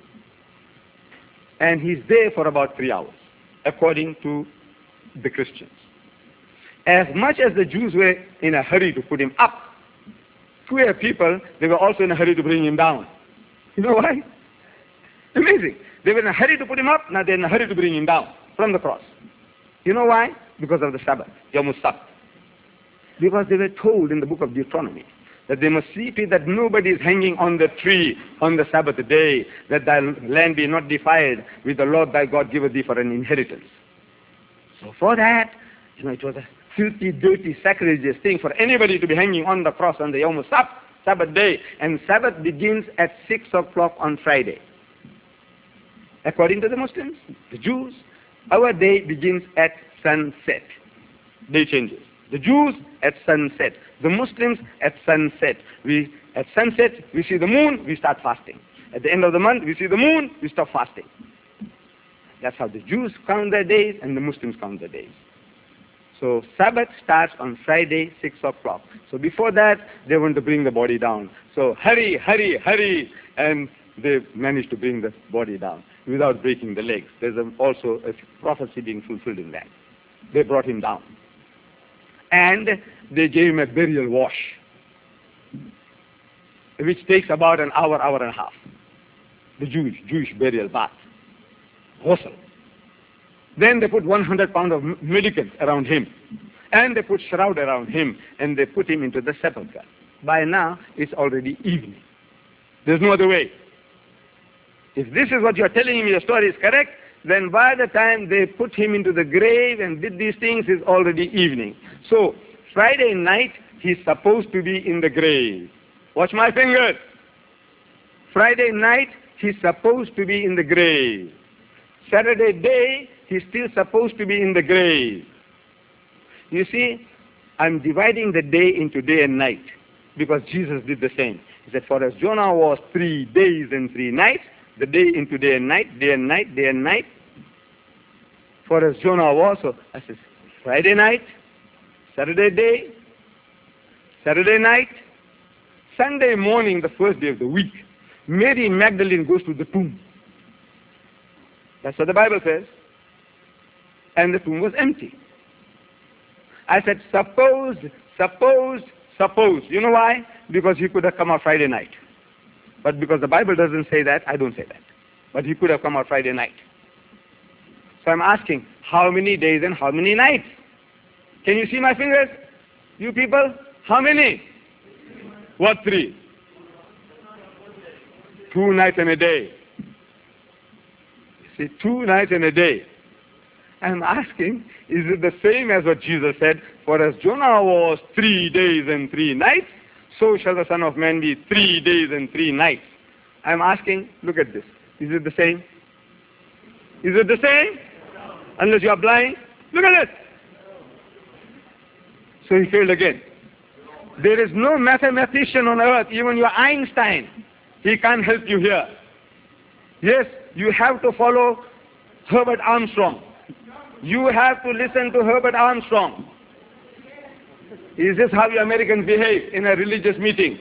And he's there for about 3 hours, according to the Christians. As much as the Jews were in a hurry to put him up, queer people, they were also in a hurry to bring him down. You know why? Amazing. They were in a hurry to put him up, now they're in a hurry to bring him down from the cross. You know why? Because of the Sabbath, Yom Sabt. Because they were told in the book of Deuteronomy that they must see to it that nobody is hanging on the tree on the Sabbath day, that thy land be not defiled, which the Lord thy God giveth thee for an inheritance. So for that, it was a filthy, dirty, sacrilegious thing for anybody to be hanging on the cross on the Yom Sabt, Sabbath day. And Sabbath begins at 6 o'clock on Friday. According to the Muslims, the Jews, our day begins at sunset. Day changes. The Jews at sunset. The Muslims at sunset. At sunset, we see the moon, we start fasting. At the end of the month, we see the moon, we stop fasting. That's how the Jews count their days and the Muslims count their days. So Sabbath starts on Friday, 6 o'clock. So before that, they want to bring the body down. So hurry, hurry, hurry. And they managed to bring the body down without breaking the legs. There's also a prophecy being fulfilled in that. They brought him down. And they gave him a burial wash, which takes about an hour, hour and a half. The Jewish burial bath. Ghusl. Then they put 100 pounds of mendicants around him. And they put shroud around him. And they put him into the sepulchre. By now, it's already evening. There's no other way. If this is what you're telling me, your story is correct, then by the time they put him into the grave and did these things, it's already evening. So, Friday night, he's supposed to be in the grave. Watch my fingers. Friday night, he's supposed to be in the grave. Saturday day, he's still supposed to be in the grave. You see, I'm dividing the day into day and night, because Jesus did the same. He said, for as Jonah was 3 days and 3 nights, the day into day and night, day and night, day and night. For as Jonah was, so I said, Friday night, Saturday day, Saturday night, Sunday morning, the first day of the week, Mary Magdalene goes to the tomb. That's what the Bible says. And the tomb was empty. I said, suppose. You know why? Because he could have come out Friday night. But because the Bible doesn't say that, I don't say that. But he could have come out Friday night. So I'm asking, how many days and how many nights? Can you see my fingers? You people? How many? What 3? 2 nights and a day. You see, 2 nights and a day. I'm asking, is it the same as what Jesus said? For as Jonah was 3 days and 3 nights, so shall the Son of Man be 3 days and 3 nights. I'm asking, look at this. Is it the same? Is it the same? Unless you are blind. Look at it. So he failed again. There is no mathematician on earth, even your Einstein. He can't help you here. Yes, you have to follow Herbert Armstrong. You have to listen to Herbert Armstrong. Is this how you Americans behave in a religious meeting?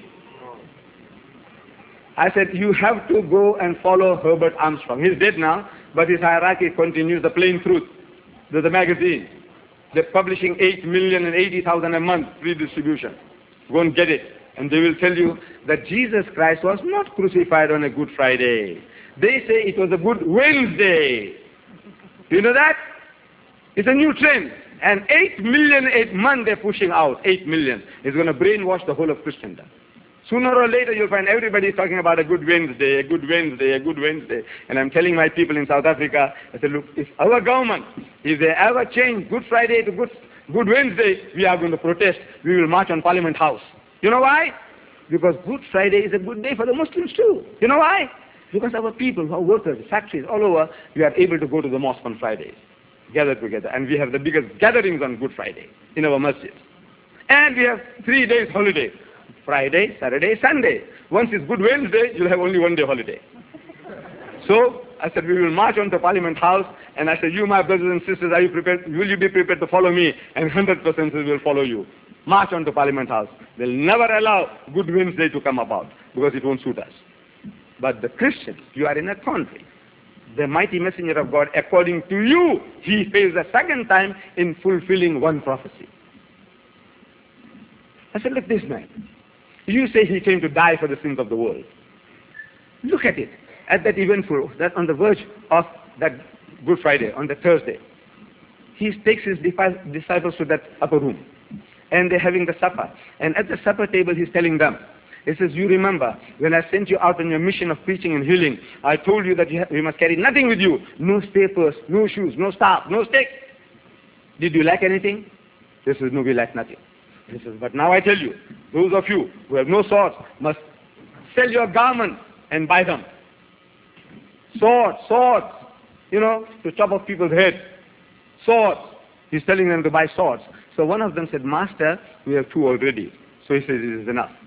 I said, you have to go and follow Herbert Armstrong. He's dead now, but his hierarchy continues, the Plain Truth. There's a magazine. They're publishing 8,080,000 a month, free distribution. Go and get it. And they will tell you that Jesus Christ was not crucified on a Good Friday. They say it was a Good Wednesday. You know that? It's a new trend. And 8 million a month they're pushing out. 8 million is going to brainwash the whole of Christendom. Sooner or later you'll find everybody talking about a good Wednesday, a good Wednesday, a good Wednesday. And I'm telling my people in South Africa, I said, look, if our government, if they ever change Good Friday to Good Wednesday, we are going to protest. We will march on Parliament House. You know why? Because Good Friday is a good day for the Muslims too. You know why? Because our people who are workers, factories all over, we are able to go to the mosque on Fridays, gather together. And we have the biggest gatherings on Good Friday in our masjids. And we have 3 days holiday. Friday, Saturday, Sunday. Once it's Good Wednesday, you'll have only 1 day holiday. So I said, we will march on to Parliament House, and I said, you, my brothers and sisters, are you prepared? Will you be prepared to follow me? And 100% will follow you. March on to Parliament House. They'll never allow Good Wednesday to come about, because it won't suit us. But the Christians, you are in a country. The mighty messenger of God, according to you, he fails a second time in fulfilling one prophecy. I said, look, this man. You say he came to die for the sins of the world. Look at it. At that eventful, that on the verge of that Good Friday, on the Thursday, he takes his disciples to that upper room. And they're having the supper. And at the supper table, he's telling them, he says, you remember, when I sent you out on your mission of preaching and healing, I told you that you must carry nothing with you. No papers, no shoes, no staff, no stick. Did you lack anything? He says, no, we lack nothing. He says, but now I tell you, those of you who have no swords must sell your garments and buy them. Swords, to chop off people's heads. Swords. He's telling them to buy swords. So one of them said, Master, we have 2 already. So he says, it is enough.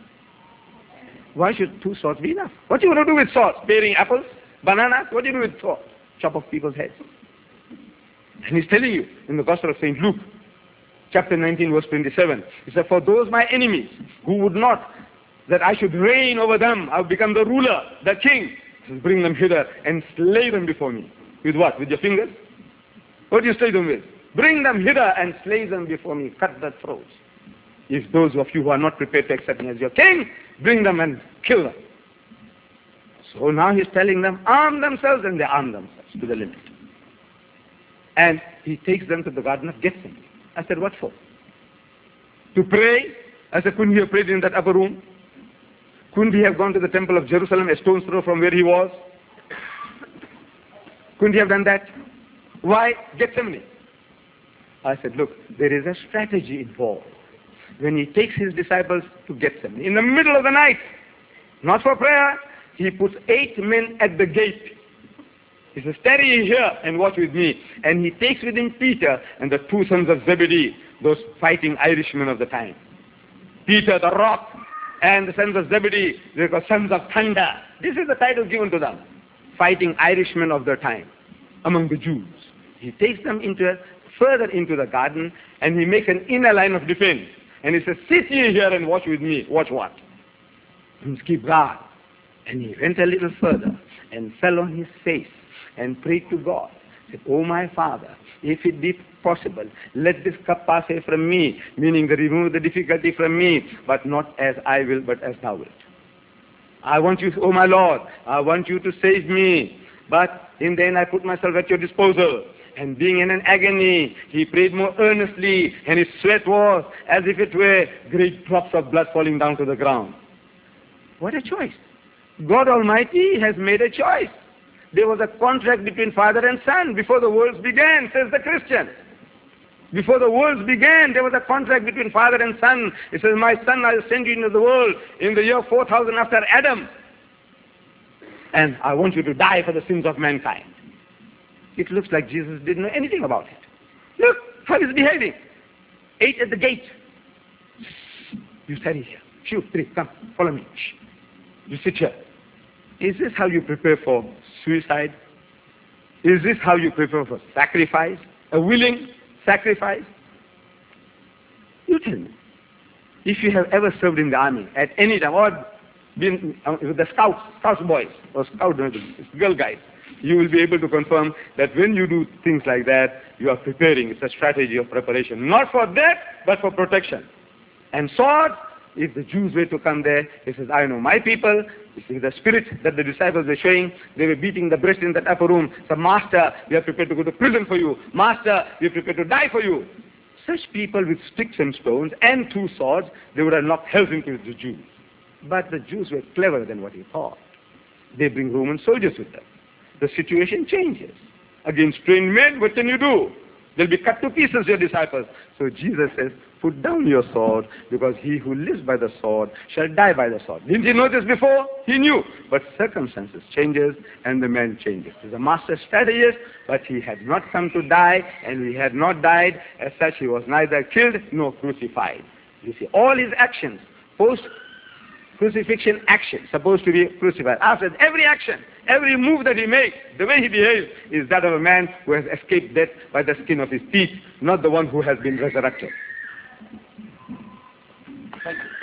Why should 2 swords be enough? What do you want to do with swords? Paring apples? Bananas? What do you do with swords? Chop off people's heads. And he's telling you in the Gospel of St. Luke, chapter 19, verse 27, he said, for those my enemies who would not that I should reign over them, I will become the ruler, the king. He says, bring them hither and slay them before me. With what? With your fingers? What do you slay them with? Bring them hither and slay them before me. Cut their throats. If those of you who are not prepared to accept me as your king, bring them and kill them. So now he's telling them, arm themselves, and they arm themselves to the limit. And he takes them to the Garden of Gethsemane. I said, what for? To pray? I said, couldn't he have prayed in that upper room? Couldn't he have gone to the temple of Jerusalem, a stone's throw from where he was? Couldn't he have done that? Why Gethsemane? I said, look, there is a strategy involved. When he takes his disciples to Gethsemane, in the middle of the night, not for prayer, he puts 8 men at the gate. He says, tarry here and watch with me. And he takes with him Peter and the 2 sons of Zebedee, those fighting Irishmen of the time. Peter the rock and the sons of Zebedee, they were sons of thunder. This is the title given to them. Fighting Irishmen of their time among the Jews. He takes them further into the garden, and he makes an inner line of defense. And he says, sit ye here and watch with me. Watch what? And keep guard. And he went a little further and fell on his face and prayed to God. He said, oh my Father, if it be possible, let this cup pass away from me, meaning to remove the difficulty from me, but not as I will, but as thou wilt. I want you, oh my Lord, I want you to save me, but in the end I put myself at your disposal. And being in an agony, he prayed more earnestly, and his sweat was as if it were great drops of blood falling down to the ground. What a choice. God Almighty has made a choice. There was a contract between Father and Son before the worlds began, says the Christian. Before the worlds began, there was a contract between Father and Son. He says, my son, I will send you into the world in the year 4000 after Adam. And I want you to die for the sins of mankind. It looks like Jesus didn't know anything about it. Look how he's behaving. 8 at the gate. You study here. Shoo, 3, come, follow me. Shh. You sit here. Is this how you prepare for suicide? Is this how you prepare for sacrifice? A willing sacrifice? You tell me. If you have ever served in the army at any time, or been with the scouts boys, or girl guys, you will be able to confirm that when you do things like that, you are preparing. It's a strategy of preparation. Not for death, but for protection. And sword, if the Jews were to come there, he says, I know my people. You see the spirit that the disciples were showing, they were beating the breast in that upper room. So, Master, we are prepared to go to prison for you. Master, we are prepared to die for you. Such people with sticks and stones and 2 swords, they would have knocked hell into the Jews. But the Jews were cleverer than what he thought. They bring Roman soldiers with them. The situation changes. Against trained men, what can you do? They'll be cut to pieces, your disciples. So Jesus says, put down your sword, because he who lives by the sword shall die by the sword. Didn't he know this before? He knew. But circumstances changes, and the man changes. He's a master strategist, but he had not come to die, and he had not died. As such, he was neither killed nor crucified. You see, all his actions, post-crucifixion action, supposed to be crucified. After every action, every move that he makes, the way he behaves, is that of a man who has escaped death by the skin of his teeth, not the one who has been resurrected. Thank you.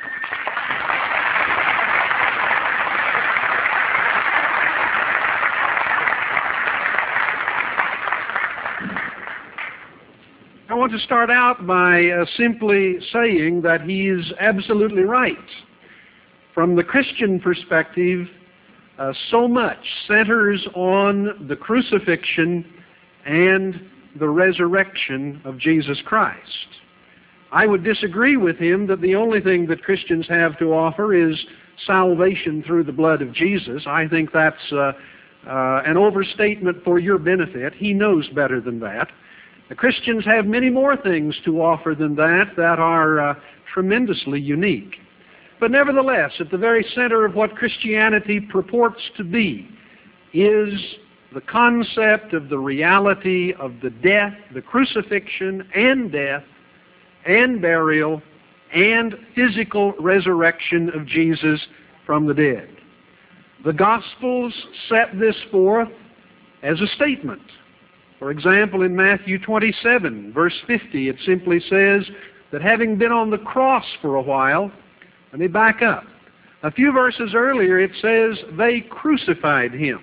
I want to start out by simply saying that he's absolutely right. From the Christian perspective, so much centers on the crucifixion and the resurrection of Jesus Christ. I would disagree with him that the only thing that Christians have to offer is salvation through the blood of Jesus. I think that's an overstatement for your benefit. He knows better than that. The Christians have many more things to offer than that are tremendously unique. But nevertheless, at the very center of what Christianity purports to be is the concept of the reality of the death, the crucifixion and death and burial and physical resurrection of Jesus from the dead. The Gospels set this forth as a statement. For example, in Matthew 27, verse 50, it simply says that having been on the cross for a while, let me back up. A few verses earlier it says they crucified him.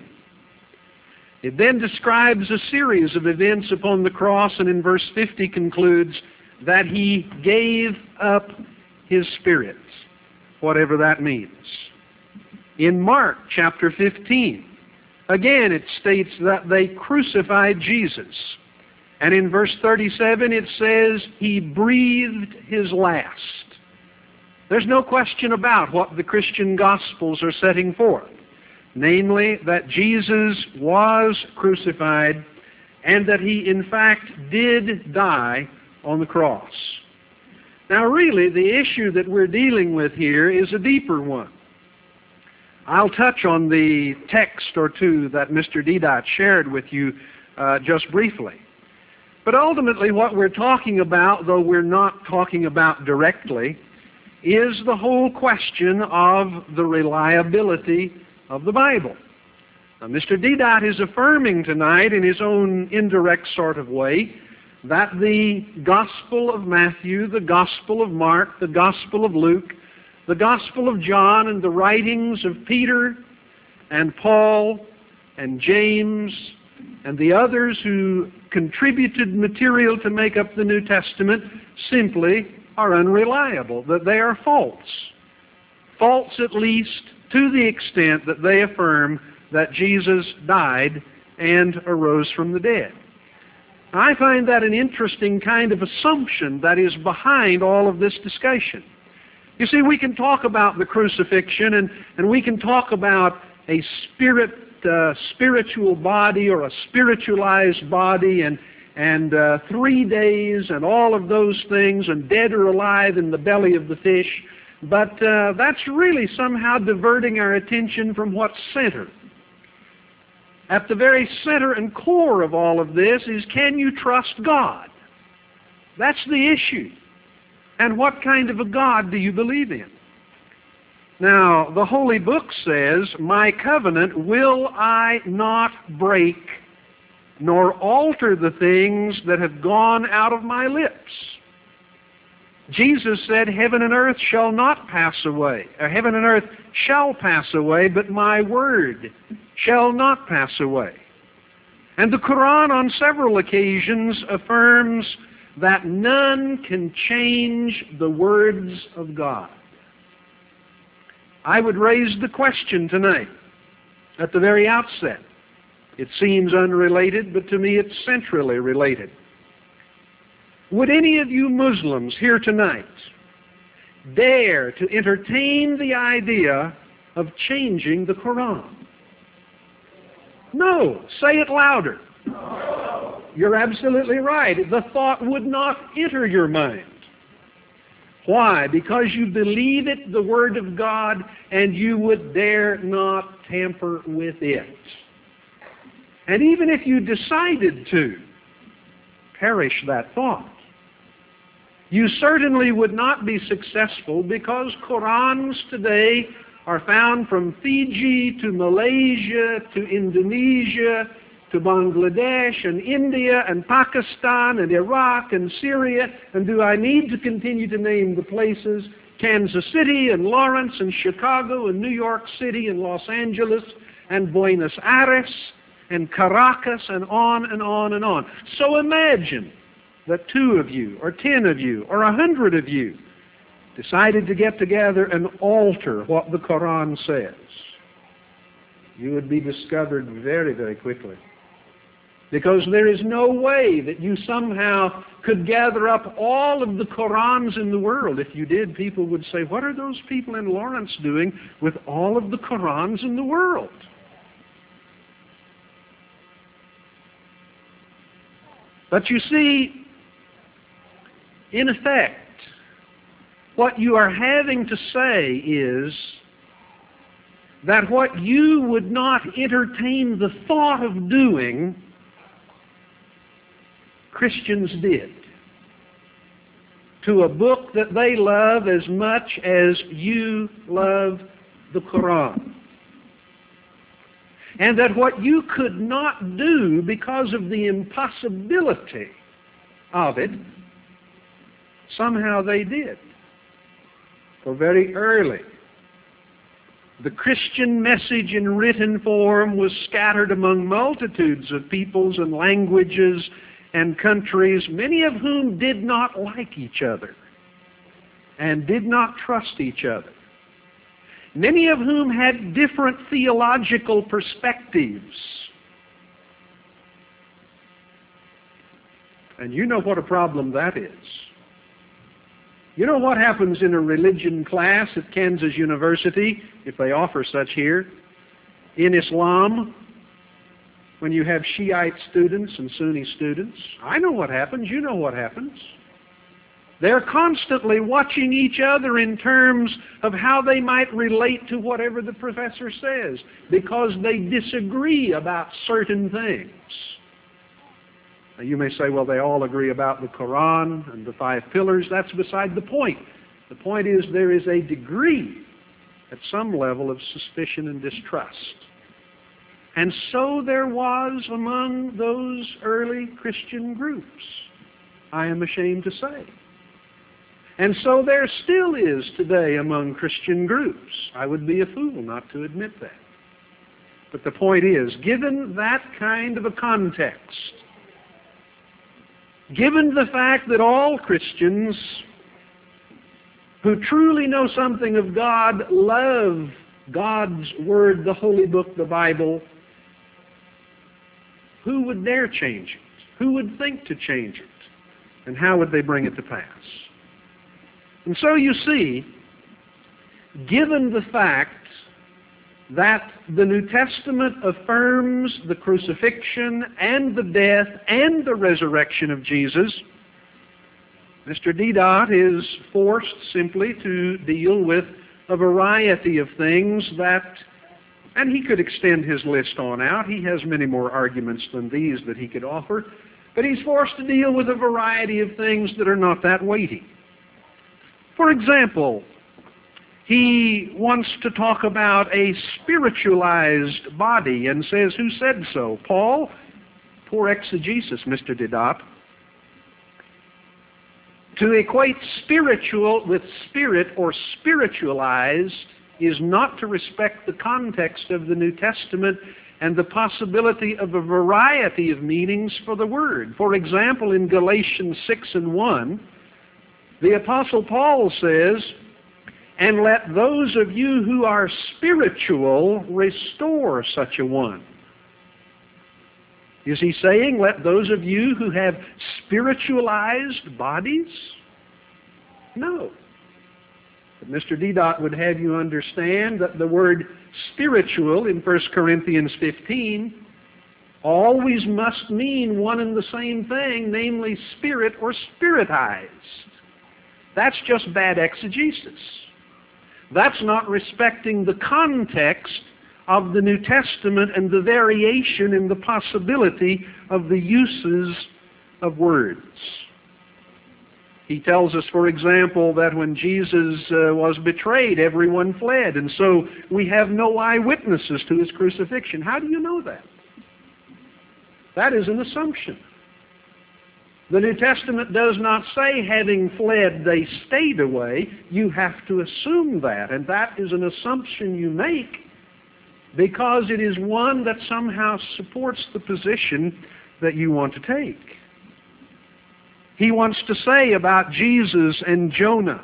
It then describes a series of events upon the cross, and in verse 50 concludes that he gave up his spirit, whatever that means. In Mark chapter 15, again it states that they crucified Jesus. And in verse 37 it says he breathed his last. There's no question about what the Christian Gospels are setting forth, namely that Jesus was crucified and that he in fact did die on the cross. Now really, the issue that we're dealing with here is a deeper one. I'll touch on the text or two that Mr. Deedat shared with you just briefly. But ultimately what we're talking about, though we're not talking about directly, is the whole question of the reliability of the Bible. Now, Mr. Deedat is affirming tonight in his own indirect sort of way that the Gospel of Matthew, the Gospel of Mark, the Gospel of Luke, the Gospel of John, and the writings of Peter and Paul and James and the others who contributed material to make up the New Testament simply are unreliable, that they are false. False at least to the extent that they affirm that Jesus died and arose from the dead. I find that an interesting kind of assumption that is behind all of this discussion. You see, we can talk about the crucifixion and we can talk about a spiritual body or a spiritualized body and 3 days and all of those things and dead or alive in the belly of the fish, but that's really somehow diverting our attention from what's center. At the very center and core of all of this is, can you trust God? That's the issue. And what kind of a God do you believe in? Now, the Holy Book says, my covenant will I not break, nor alter the things that have gone out of my lips. Jesus said, heaven and earth shall not pass away. Heaven and earth shall pass away, but my word shall not pass away. And the Quran on several occasions affirms that none can change the words of God. I would raise the question tonight, at the very outset. It seems unrelated, but to me it's centrally related. Would any of you Muslims here tonight dare to entertain the idea of changing the Quran? No. Say it louder. No. You're absolutely right. The thought would not enter your mind. Why? Because you believe it, the Word of God, and you would dare not tamper with it. And even if you decided to, perish that thought. You certainly would not be successful, because Qurans today are found from Fiji to Malaysia to Indonesia to Bangladesh and India and Pakistan and Iraq and Syria. And do I need to continue to name the places? Kansas City and Lawrence and Chicago and New York City and Los Angeles and Buenos Aires and Caracas and on and on and on. So imagine that 2 of you or 10 of you or 100 of you decided to get together and alter what the Quran says. You would be discovered very, very quickly. Because there is no way that you somehow could gather up all of the Qurans in the world. If you did, people would say, what are those people in Lawrence doing with all of the Qurans in the world? But you see, in effect, what you are having to say is that what you would not entertain the thought of doing, Christians did, to a book that they love as much as you love the Quran. And that what you could not do because of the impossibility of it, somehow they did. For very early, the Christian message in written form was scattered among multitudes of peoples and languages and countries, many of whom did not like each other and did not trust each other. Many of whom had different theological perspectives. And you know what a problem that is. You know what happens in a religion class at Kansas University, if they offer such here, in Islam, when you have Shiite students and Sunni students? I know what happens. You know what happens. They're constantly watching each other in terms of how they might relate to whatever the professor says, because they disagree about certain things. Now you may say, well, they all agree about the Quran and the 5 pillars. That's beside the point. The point is there is a degree, at some level, of suspicion and distrust. And so there was among those early Christian groups, I am ashamed to say. And so there still is today among Christian groups. I would be a fool not to admit that. But the point is, given that kind of a context, given the fact that all Christians who truly know something of God love God's Word, the Holy Book, the Bible, who would dare change it? Who would think to change it? And how would they bring it to pass? And so you see, given the fact that the New Testament affirms the crucifixion and the death and the resurrection of Jesus, Mr. Deedat is forced simply to deal with a variety of things that, and he could extend his list on out. He has many more arguments than these that he could offer, but he's forced to deal with a variety of things that are not that weighty. For example, he wants to talk about a spiritualized body and says, who said so? Paul? Poor exegesis, Mr. Deedat. To equate spiritual with spirit or spiritualized is not to respect the context of the New Testament and the possibility of a variety of meanings for the word. For example, in Galatians 6:1, the Apostle Paul says, and let those of you who are spiritual restore such a one. Is he saying, let those of you who have spiritualized bodies? No. But Mr. D. would have you understand that the word spiritual in 1 Corinthians 15 always must mean one and the same thing, namely spirit or spiritized. That's just bad exegesis. That's not respecting the context of the New Testament and the variation in the possibility of the uses of words. He tells us, for example, that when Jesus was betrayed, everyone fled, and so we have no eyewitnesses to his crucifixion. How do you know that? That is an assumption. The New Testament does not say, having fled, they stayed away. You have to assume that, and that is an assumption you make because it is one that somehow supports the position that you want to take. He wants to say about Jesus and Jonah.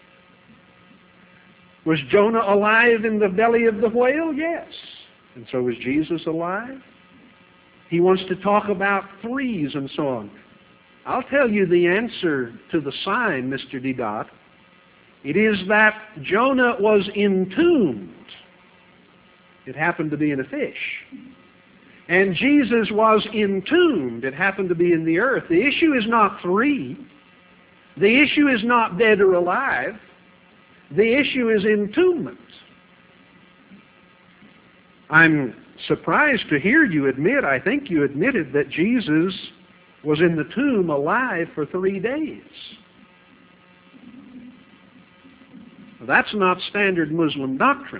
Was Jonah alive in the belly of the whale? Yes. And so was Jesus alive? He wants to talk about threes and so on. I'll tell you the answer to the sign, Mr. D. It is that Jonah was entombed. It happened to be in a fish. And Jesus was entombed. It happened to be in the earth. The issue is not three. The issue is not dead or alive. The issue is entombment. I'm surprised to hear you admit, I think you admitted, that Jesus was in the tomb alive for 3 days. That's not standard Muslim doctrine.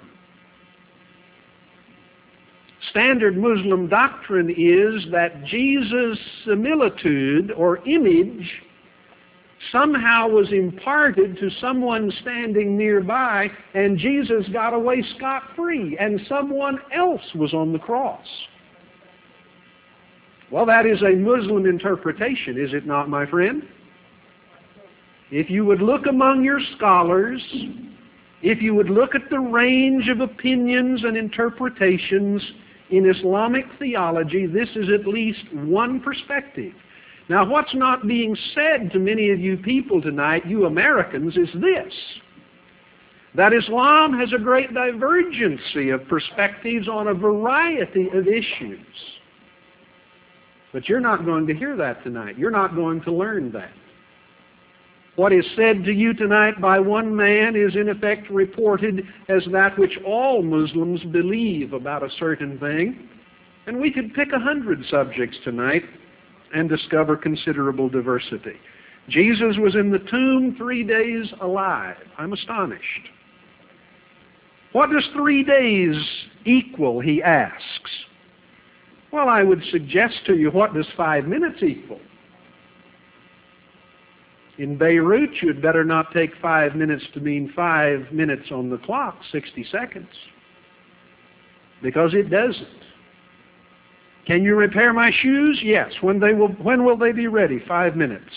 Standard Muslim doctrine is that Jesus' similitude or image somehow was imparted to someone standing nearby, and Jesus got away scot-free, and someone else was on the cross. Well, that is a Muslim interpretation, is it not, my friend? If you would look among your scholars, if you would look at the range of opinions and interpretations in Islamic theology, this is at least one perspective. Now, what's not being said to many of you people tonight, you Americans, is this: that Islam has a great divergency of perspectives on a variety of issues. But you're not going to hear that tonight. You're not going to learn that. What is said to you tonight by one man is in effect reported as that which all Muslims believe about a certain thing. And we could pick 100 subjects tonight and discover considerable diversity. Jesus was in the tomb 3 days alive. I'm astonished. What does 3 days equal, he asks. Well, I would suggest to you, what does 5 minutes equal? In Beirut, you'd better not take 5 minutes to mean 5 minutes on the clock, 60 seconds. Because it doesn't. Can you repair my shoes? Yes. When will they be ready? 5 minutes.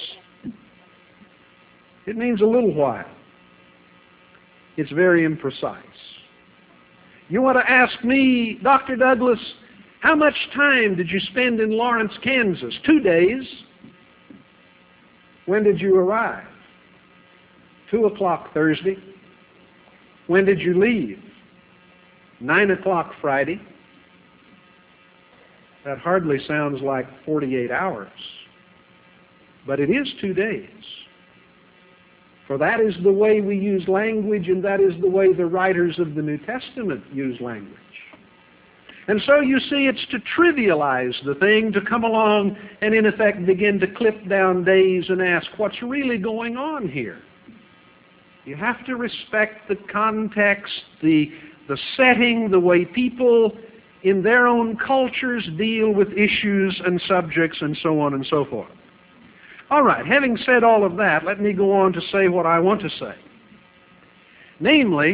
It means a little while. It's very imprecise. You want to ask me, Dr. Douglas, how much time did you spend in Lawrence, Kansas? 2 days. When did you arrive? 2 o'clock Thursday. When did you leave? 9 o'clock Friday. That hardly sounds like 48 hours. But it is 2 days. For that is the way we use language, and that is the way the writers of the New Testament use language. And so you see, it's to trivialize the thing, to come along and in effect begin to clip down days and ask, what's really going on here? You have to respect the context, the setting, the way people in their own cultures deal with issues and subjects and so on and so forth. All right, having said all of that, let me go on to say what I want to say. Namely,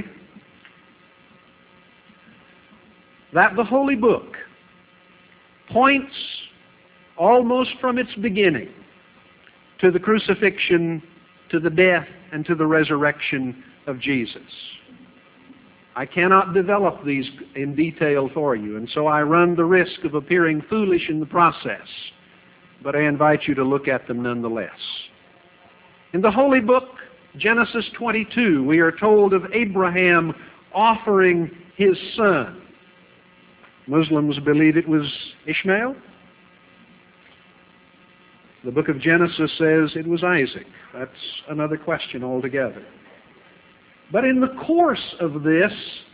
that the Holy Book points almost from its beginning to the crucifixion, to the death, and to the resurrection of Jesus. I cannot develop these in detail for you, and so I run the risk of appearing foolish in the process, but I invite you to look at them nonetheless. In the Holy Book, Genesis 22, we are told of Abraham offering his son. Muslims believe it was Ishmael. The book of Genesis says it was Isaac. That's another question altogether. But in the course of this,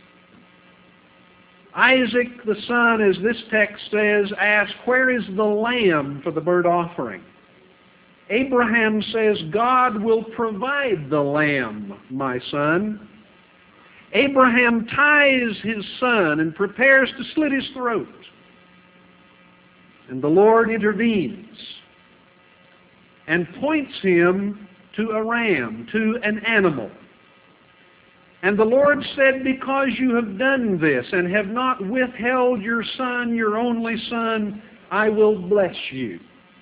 Isaac the son, as this text says, asked, "Where is the lamb for the burnt offering?" Abraham says, "God will provide the lamb, my son." Abraham ties his son and prepares to slit his throat. And the Lord intervenes and points him to a ram, to an animal. And the Lord said, "Because you have done this and have not withheld your son, your only son, I will bless you."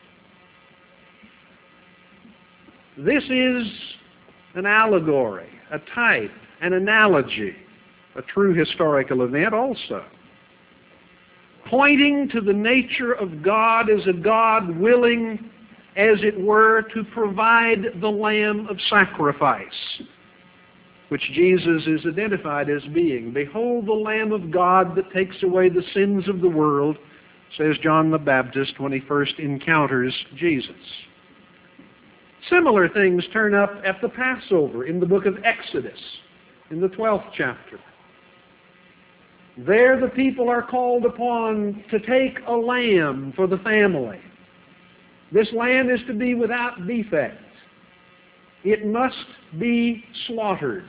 This is an allegory, a type, an analogy, a true historical event also, pointing to the nature of God as a God willing, as it were, to provide the lamb of sacrifice, which Jesus is identified as being. "Behold the Lamb of God that takes away the sins of the world," says John the Baptist when he first encounters Jesus. Similar things turn up at the Passover in the book of Exodus, in the 12th chapter. There the people are called upon to take a lamb for the family. This lamb is to be without defect. It must be slaughtered.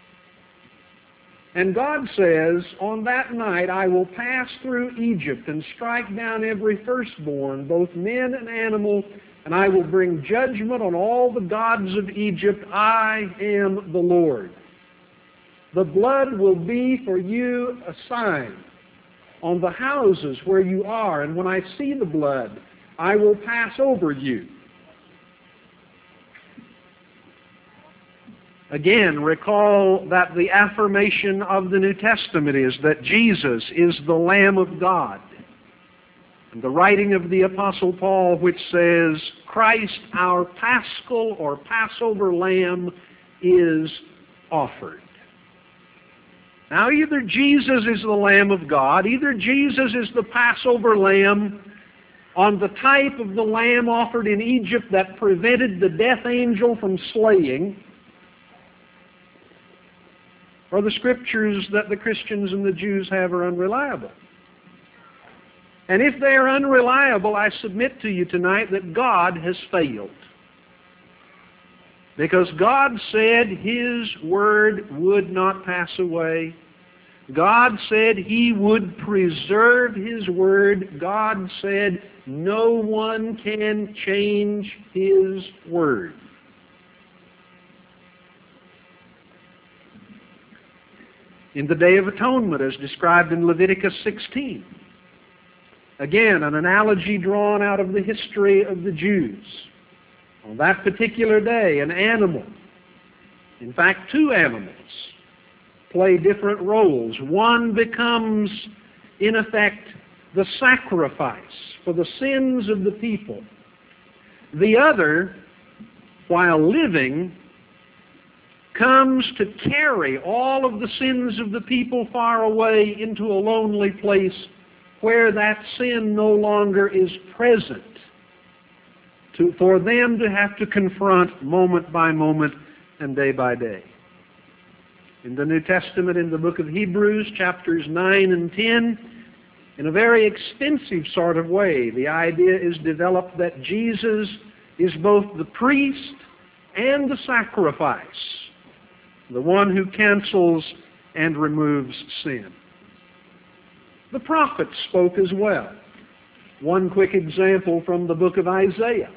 And God says, "On that night I will pass through Egypt and strike down every firstborn, both men and animal, and I will bring judgment on all the gods of Egypt. I am the Lord. The blood will be for you a sign on the houses where you are, and when I see the blood, I will pass over you." Again, recall that the affirmation of the New Testament is that Jesus is the Lamb of God. And the writing of the Apostle Paul, which says, "Christ, our Paschal or Passover Lamb, is offered." Now, either Jesus is the Lamb of God, either Jesus is the Passover Lamb on the type of the lamb offered in Egypt that prevented the death angel from slaying, or the scriptures that the Christians and the Jews have are unreliable. And if they are unreliable, I submit to you tonight that God has failed. Because God said His Word would not pass away. God said He would preserve His Word. God said no one can change His Word. In the Day of Atonement, as described in Leviticus 16, again, an analogy drawn out of the history of the Jews. On that particular day, an animal, in fact, two animals, play different roles. One becomes, in effect, the sacrifice for the sins of the people. The other, while living, comes to carry all of the sins of the people far away into a lonely place where that sin no longer is present, for them to have to confront moment by moment and day by day. In the New Testament, in the book of Hebrews, chapters 9 and 10, in a very extensive sort of way, the idea is developed that Jesus is both the priest and the sacrifice, the one who cancels and removes sin. The prophets spoke as well. One quick example from the book of Isaiah.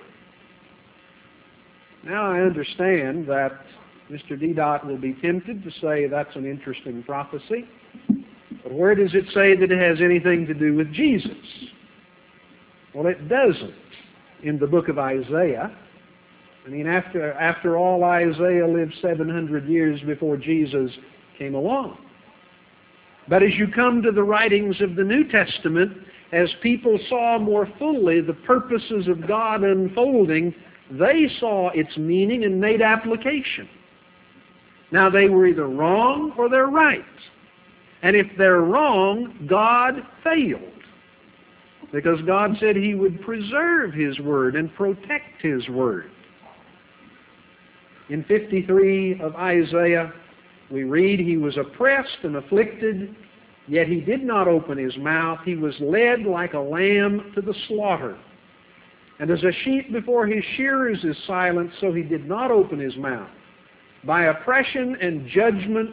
Now I understand that Mr. D. will be tempted to say that's an interesting prophecy, but where does it say that it has anything to do with Jesus? Well, it doesn't in the book of Isaiah. I mean, after all, Isaiah lived 700 years before Jesus came along. But as you come to the writings of the New Testament, as people saw more fully the purposes of God unfolding, they saw its meaning and made application. Now, they were either wrong or they're right. And if they're wrong, God failed. Because God said He would preserve His Word and protect His Word. In 53 of Isaiah, we read, He was oppressed and afflicted, yet He did not open His mouth. He was led like a lamb to the slaughter. And as a sheep before his shearers is silent, so He did not open His mouth. By oppression and judgment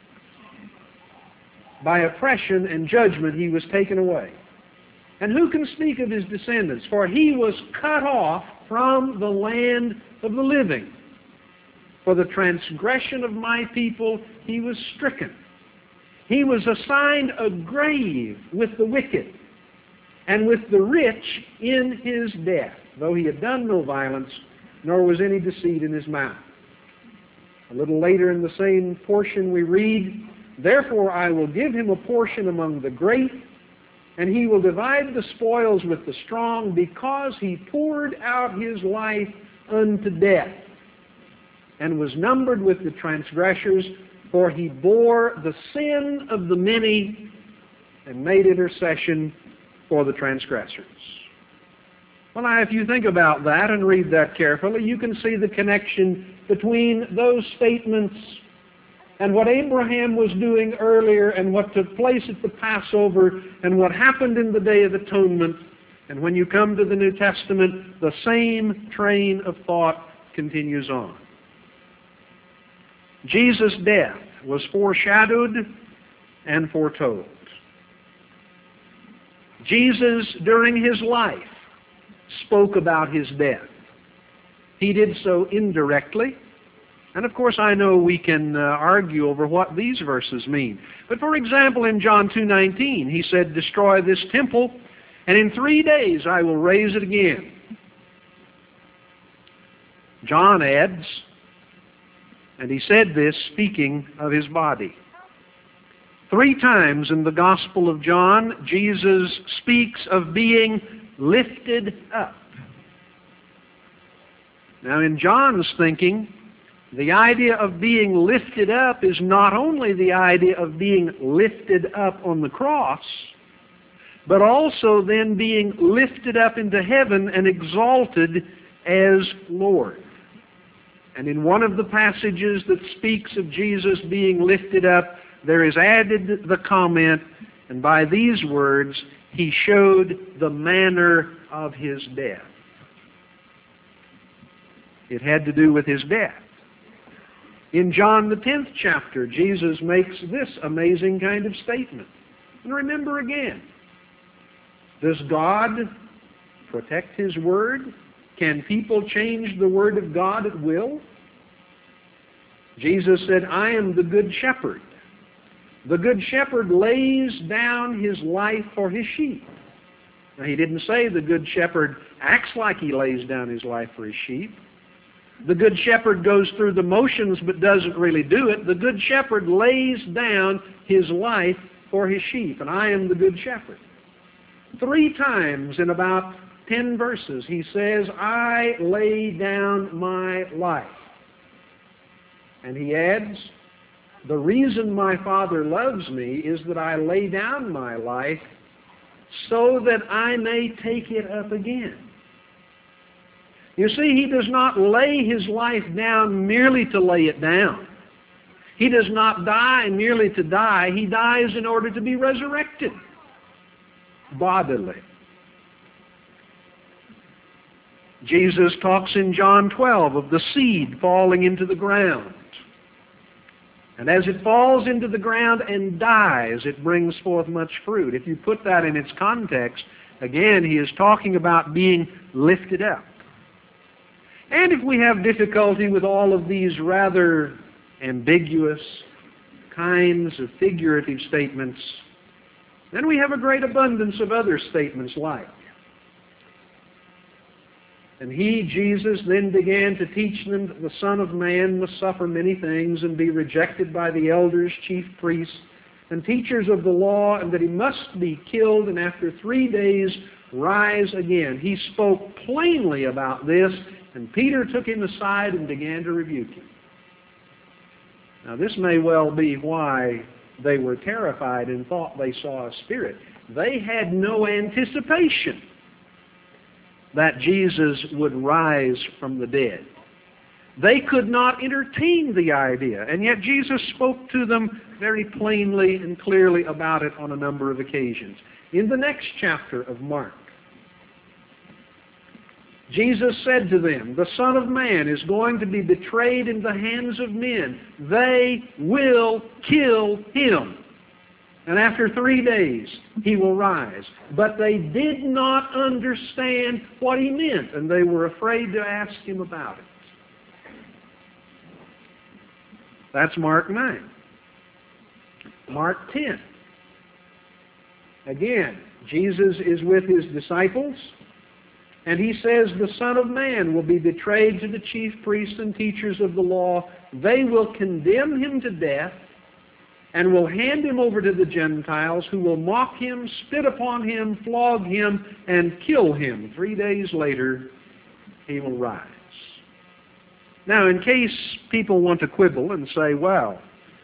He was taken away. And who can speak of His descendants? For He was cut off from the land of the living. For the transgression of my people He was stricken. He was assigned a grave with the wicked, and with the rich in His death, though He had done no violence, nor was any deceit in His mouth. A little later in the same portion we read, Therefore I will give Him a portion among the great, and He will divide the spoils with the strong, because He poured out His life unto death, and was numbered with the transgressors, for He bore the sin of the many, and made intercession for the transgressors. Well, now, if you think about that and read that carefully, you can see the connection between those statements and what Abraham was doing earlier, and what took place at the Passover, and what happened in the Day of Atonement. And when you come to the New Testament, the same train of thought continues on. Jesus' death was foreshadowed and foretold. Jesus, during His life, spoke about His death. He did so indirectly. And of course, I know we can argue over what these verses mean. But for example, in John 2:19, He said, Destroy this temple, and in 3 days I will raise it again. John adds, and he said this speaking of His body. 3 times in the Gospel of John, Jesus speaks of being lifted up. Now, in John's thinking, the idea of being lifted up is not only the idea of being lifted up on the cross, but also then being lifted up into heaven and exalted as Lord. And in one of the passages that speaks of Jesus being lifted up, there is added the comment, and by these words, He showed the manner of His death. It had to do with His death. In John the 10th chapter, Jesus makes this amazing kind of statement. And remember again, does God protect His Word? Can people change the Word of God at will? Jesus said, I am the good shepherd. The good shepherd lays down his life for his sheep. Now, He didn't say the good shepherd acts like he lays down his life for his sheep. The good shepherd goes through the motions but doesn't really do it. The good shepherd lays down his life for his sheep, and I am the good shepherd. 3 times in about 10 verses, He says, I lay down my life. And He adds, the reason my Father loves me is that I lay down my life so that I may take it up again. You see, He does not lay His life down merely to lay it down. He does not die merely to die. He dies in order to be resurrected bodily. Jesus talks in John 12 of the seed falling into the ground. And as it falls into the ground and dies, it brings forth much fruit. If you put that in its context, again, He is talking about being lifted up. And if we have difficulty with all of these rather ambiguous kinds of figurative statements, then we have a great abundance of other statements like, and He, Jesus, then began to teach them that the Son of Man must suffer many things and be rejected by the elders, chief priests, and teachers of the law, and that He must be killed and after 3 days rise again. He spoke plainly about this, and Peter took Him aside and began to rebuke Him. Now, this may well be why they were terrified and thought they saw a spirit. They had no anticipation that Jesus would rise from the dead. They could not entertain the idea, and yet Jesus spoke to them very plainly and clearly about it on a number of occasions. In the next chapter of Mark, Jesus said to them, "The Son of Man is going to be betrayed into the hands of men. They will kill him. And after 3 days, he will rise." But they did not understand what he meant, and they were afraid to ask him about it. That's Mark 9. Mark 10. Again, Jesus is with his disciples, and he says, "The Son of Man will be betrayed to the chief priests and teachers of the law. They will condemn him to death and will hand him over to the Gentiles, who will mock him, spit upon him, flog him, and kill him. 3 days later, he will rise." Now, in case people want to quibble and say, well,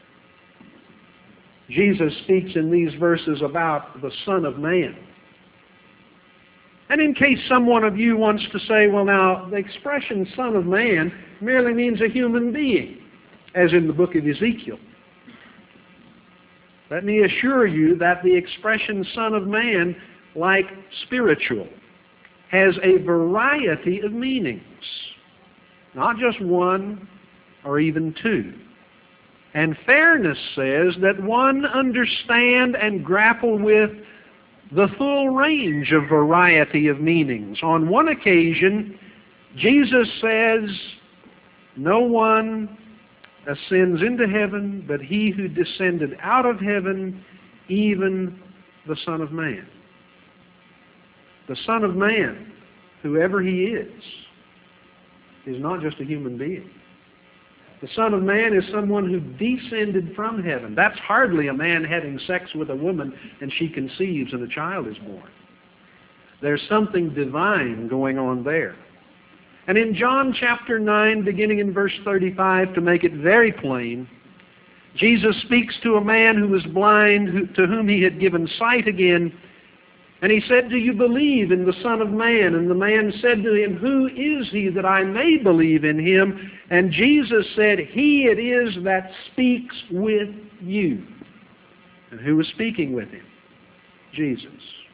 Jesus speaks in these verses about the Son of Man. And in case someone of you wants to say, well, now, the expression Son of Man merely means a human being, as in the book of Ezekiel. Let me assure you that the expression Son of Man, like spiritual, has a variety of meanings. Not just one or even two. And fairness says that one understand and grapple with the full range of variety of meanings. On one occasion, Jesus says, "No one ascends into heaven but he who descended out of heaven, even the Son of Man." The Son of Man, whoever he is not just a human being. The Son of Man is someone who descended from heaven. That's hardly a man having sex with a woman and she conceives and a child is born. There's something divine going on there. And in John chapter 9, beginning in verse 35, to make it very plain, Jesus speaks to a man who was blind, to whom he had given sight again, and he said, "Do you believe in the Son of Man?" And the man said to him, "Who is he that I may believe in him?" And Jesus said, "He it is that speaks with you." And who was speaking with him? Jesus.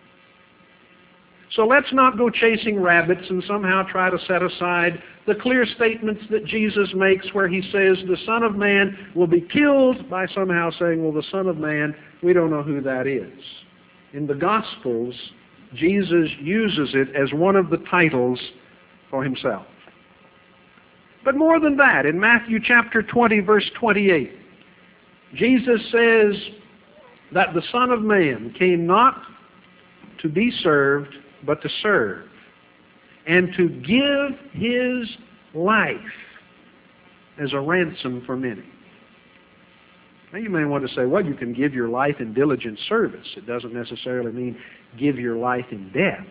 So let's not go chasing rabbits and somehow try to set aside the clear statements that Jesus makes where he says the Son of Man will be killed by somehow saying, well, the Son of Man, we don't know who that is. In the Gospels, Jesus uses it as one of the titles for himself. But more than that, in Matthew chapter 20, verse 28, Jesus says that the Son of Man came not to be served, but to serve, and to give his life as a ransom for many. Now you may want to say, well, you can give your life in diligent service. It doesn't necessarily mean give your life in death.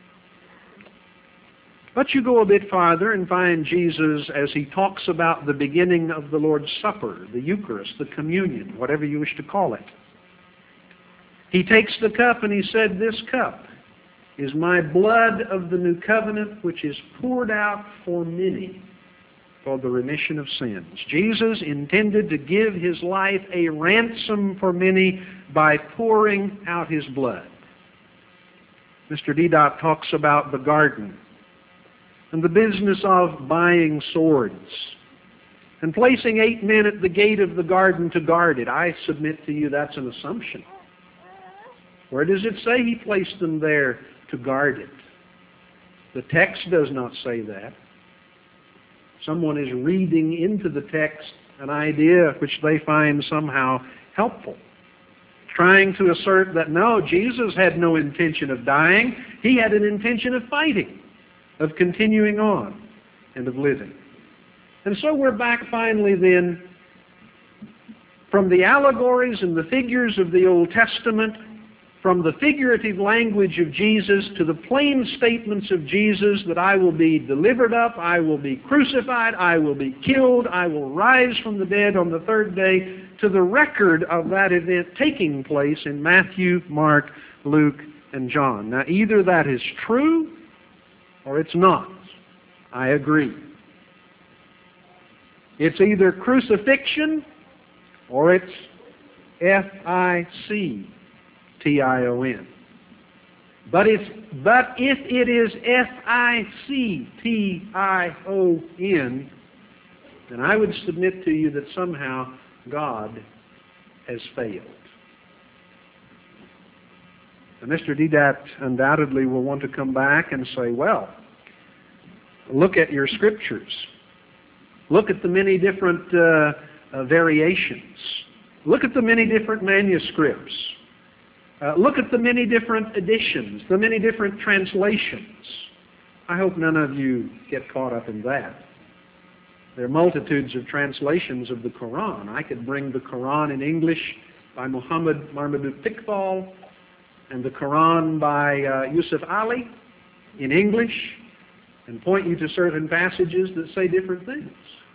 But you go a bit farther and find Jesus as he talks about the beginning of the Lord's Supper, the Eucharist, the communion, whatever you wish to call it. He takes the cup and he said, "This cup is my blood of the new covenant, which is poured out for many for the remission of sins." Jesus intended to give his life a ransom for many by pouring out his blood. Mr. Deedat talks about the garden and the business of buying swords and placing 8 men at the gate of the garden to guard it. I submit to you that's an assumption. Where does it say he placed them there to guard it? The text does not say that. Someone is reading into the text an idea which they find somehow helpful, trying to assert that no, Jesus had no intention of dying. He had an intention of fighting, of continuing on, and of living. And so we're back finally then from the allegories and the figures of the Old Testament from the figurative language of Jesus to the plain statements of Jesus that I will be delivered up, I will be crucified, I will be killed, I will rise from the dead on the third day, to the record of that event taking place in Matthew, Mark, Luke, and John. Now, either that is true or it's not. I agree. It's either crucifixion or it's F-I-C-T-I-O-N. But if it is F-I-C-T-I-O-N, then I would submit to you that somehow God has failed. And Mr. Deedat undoubtedly will want to come back and say, well, look at your scriptures. Look at the many different variations. Look at the many different manuscripts. Look at the many different editions, the many different translations. I hope none of you get caught up in that. There are multitudes of translations of the Quran. I could bring the Quran in English by Muhammad Marmaduke Iqbal and the Quran by Yusuf Ali in English and point you to certain passages that say different things.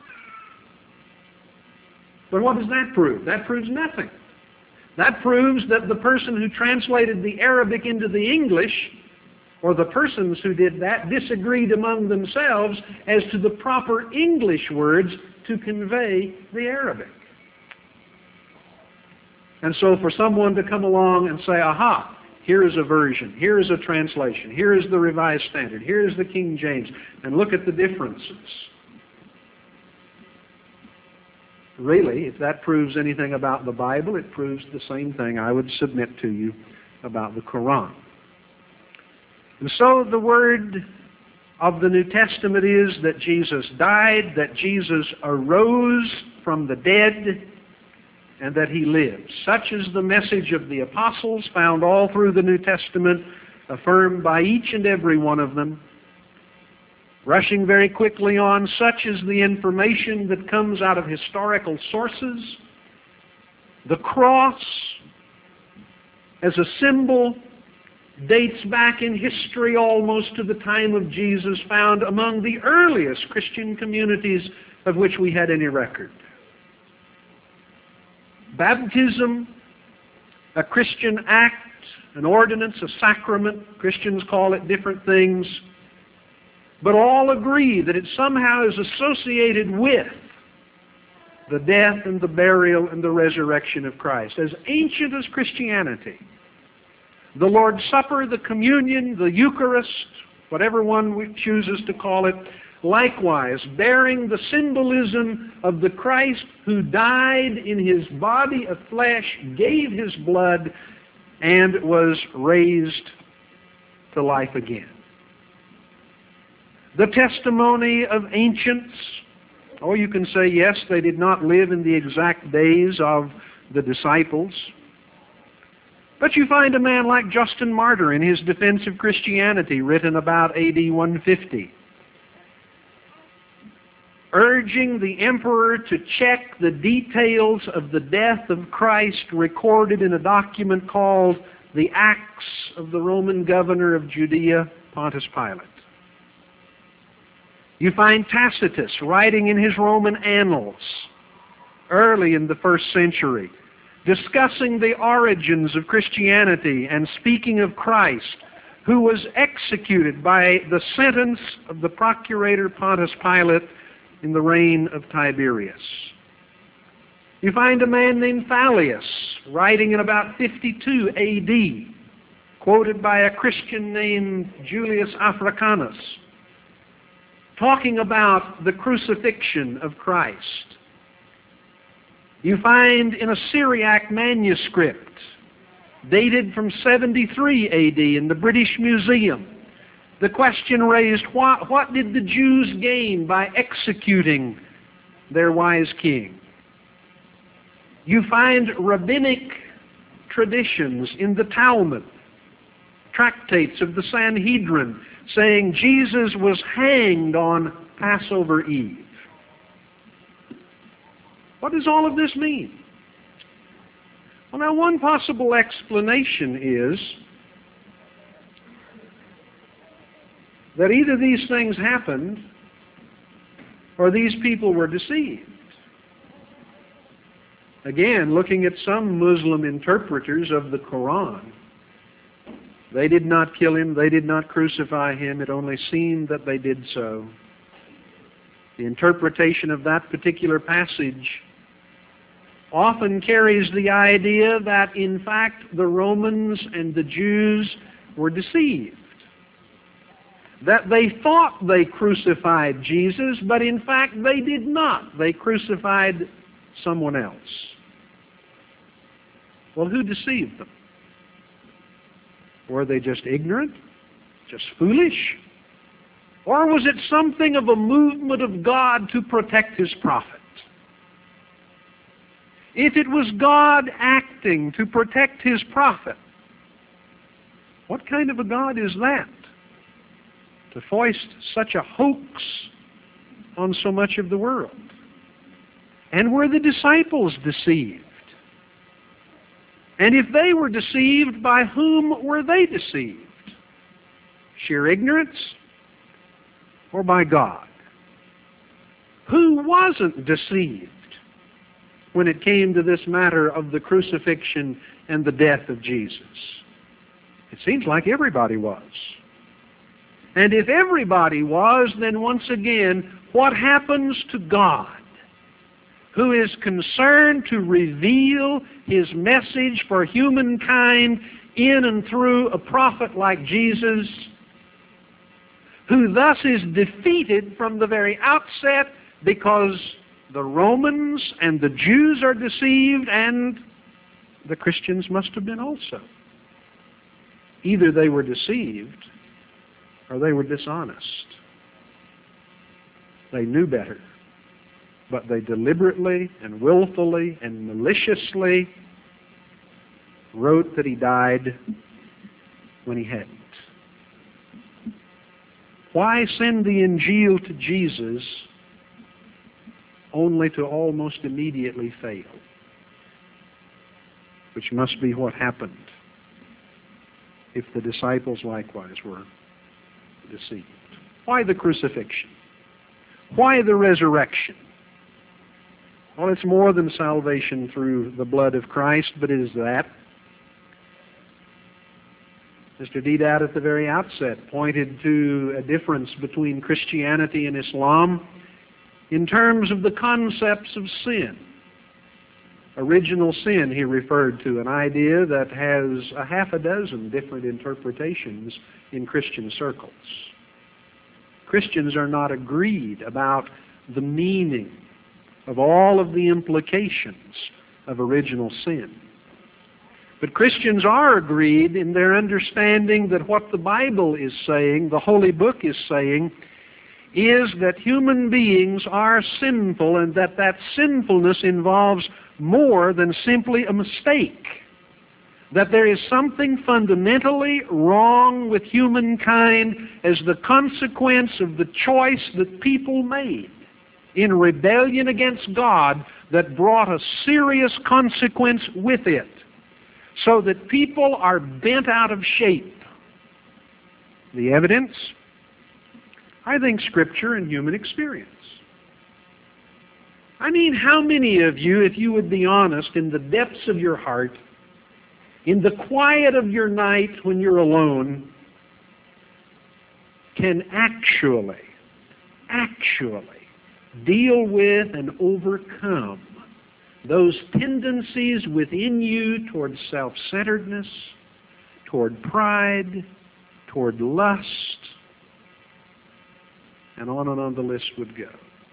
But what does that prove? That proves nothing. That proves that the person who translated the Arabic into the English, or the persons who did that, disagreed among themselves as to the proper English words to convey the Arabic. And so for someone to come along and say, aha, here is a version, here is a translation, here is the Revised Standard, here is the King James, and look at the differences. Really, if that proves anything about the Bible, it proves the same thing I would submit to you about the Quran. And so the word of the New Testament is that Jesus died, that Jesus arose from the dead, and that he lives. Such is the message of the apostles, found all through the New Testament, affirmed by each and every one of them. Rushing very quickly on, such is the information that comes out of historical sources. The cross, as a symbol, dates back in history almost to the time of Jesus, found among the earliest Christian communities of which we had any record. Baptism, a Christian act, an ordinance, a sacrament, Christians call it different things, but all agree that it somehow is associated with the death and the burial and the resurrection of Christ. As ancient as Christianity, the Lord's Supper, the communion, the Eucharist, whatever one chooses to call it, likewise bearing the symbolism of the Christ who died in his body of flesh, gave his blood, and was raised to life again. The testimony of ancients, or you can say, yes, they did not live in the exact days of the disciples, but you find a man like Justin Martyr in his Defense of Christianity, written about AD 150, urging the emperor to check the details of the death of Christ recorded in a document called the Acts of the Roman Governor of Judea, Pontius Pilate. You find Tacitus writing in his Roman Annals, early in the 1st century, discussing the origins of Christianity and speaking of Christ, who was executed by the sentence of the procurator Pontius Pilate in the reign of Tiberius. You find a man named Thalius writing in about 52 AD, quoted by a Christian named Julius Africanus, talking about the crucifixion of Christ. You find in a Syriac manuscript dated from 73 AD in the British Museum, the question raised, what did the Jews gain by executing their wise king? You find rabbinic traditions in the Talmud, tractates of the Sanhedrin, saying Jesus was hanged on Passover Eve. What does all of this mean? Well, now, one possible explanation is that either these things happened or these people were deceived. Again, looking at some Muslim interpreters of the Quran, they did not kill him, they did not crucify him, it only seemed that they did so. The interpretation of that particular passage often carries the idea that, in fact, the Romans and the Jews were deceived. That they thought they crucified Jesus, but in fact they did not. They crucified someone else. Well, who deceived them? Were they just ignorant? Just foolish? Or was it something of a movement of God to protect His prophet? If it was God acting to protect His prophet, what kind of a God is that? To foist such a hoax on so much of the world. And were the disciples deceived? And if they were deceived, by whom were they deceived? Sheer ignorance or by God? Who wasn't deceived when it came to this matter of the crucifixion and the death of Jesus? It seems like everybody was. And if everybody was, then once again, what happens to God, who is concerned to reveal His message for humankind in and through a prophet like Jesus, who thus is defeated from the very outset because the Romans and the Jews are deceived, and the Christians must have been also. Either they were deceived or they were dishonest. They knew better, but they deliberately and willfully and maliciously wrote that He died when He hadn't. Why send the Injil to Jesus only to almost immediately fail? Which must be what happened if the disciples likewise were deceived. Why the crucifixion? Why the resurrection? Well, it's more than salvation through the blood of Christ, but it is that. Mr. Deedat at the very outset pointed to a difference between Christianity and Islam in terms of the concepts of sin. Original sin, he referred to, an idea that has a half a dozen different interpretations in Christian circles. Christians are not agreed about the meaning of all of the implications of original sin. But Christians are agreed in their understanding that what the Bible is saying, the Holy Book is saying, is that human beings are sinful, and that sinfulness involves more than simply a mistake. That there is something fundamentally wrong with humankind as the consequence of the choice that people made in rebellion against God that brought a serious consequence with it, so that people are bent out of shape. The evidence? I think Scripture and human experience. I mean, how many of you, if you would be honest, in the depths of your heart, in the quiet of your night when you're alone, can actually deal with and overcome those tendencies within you toward self-centeredness, toward pride, toward lust, and on the list would go.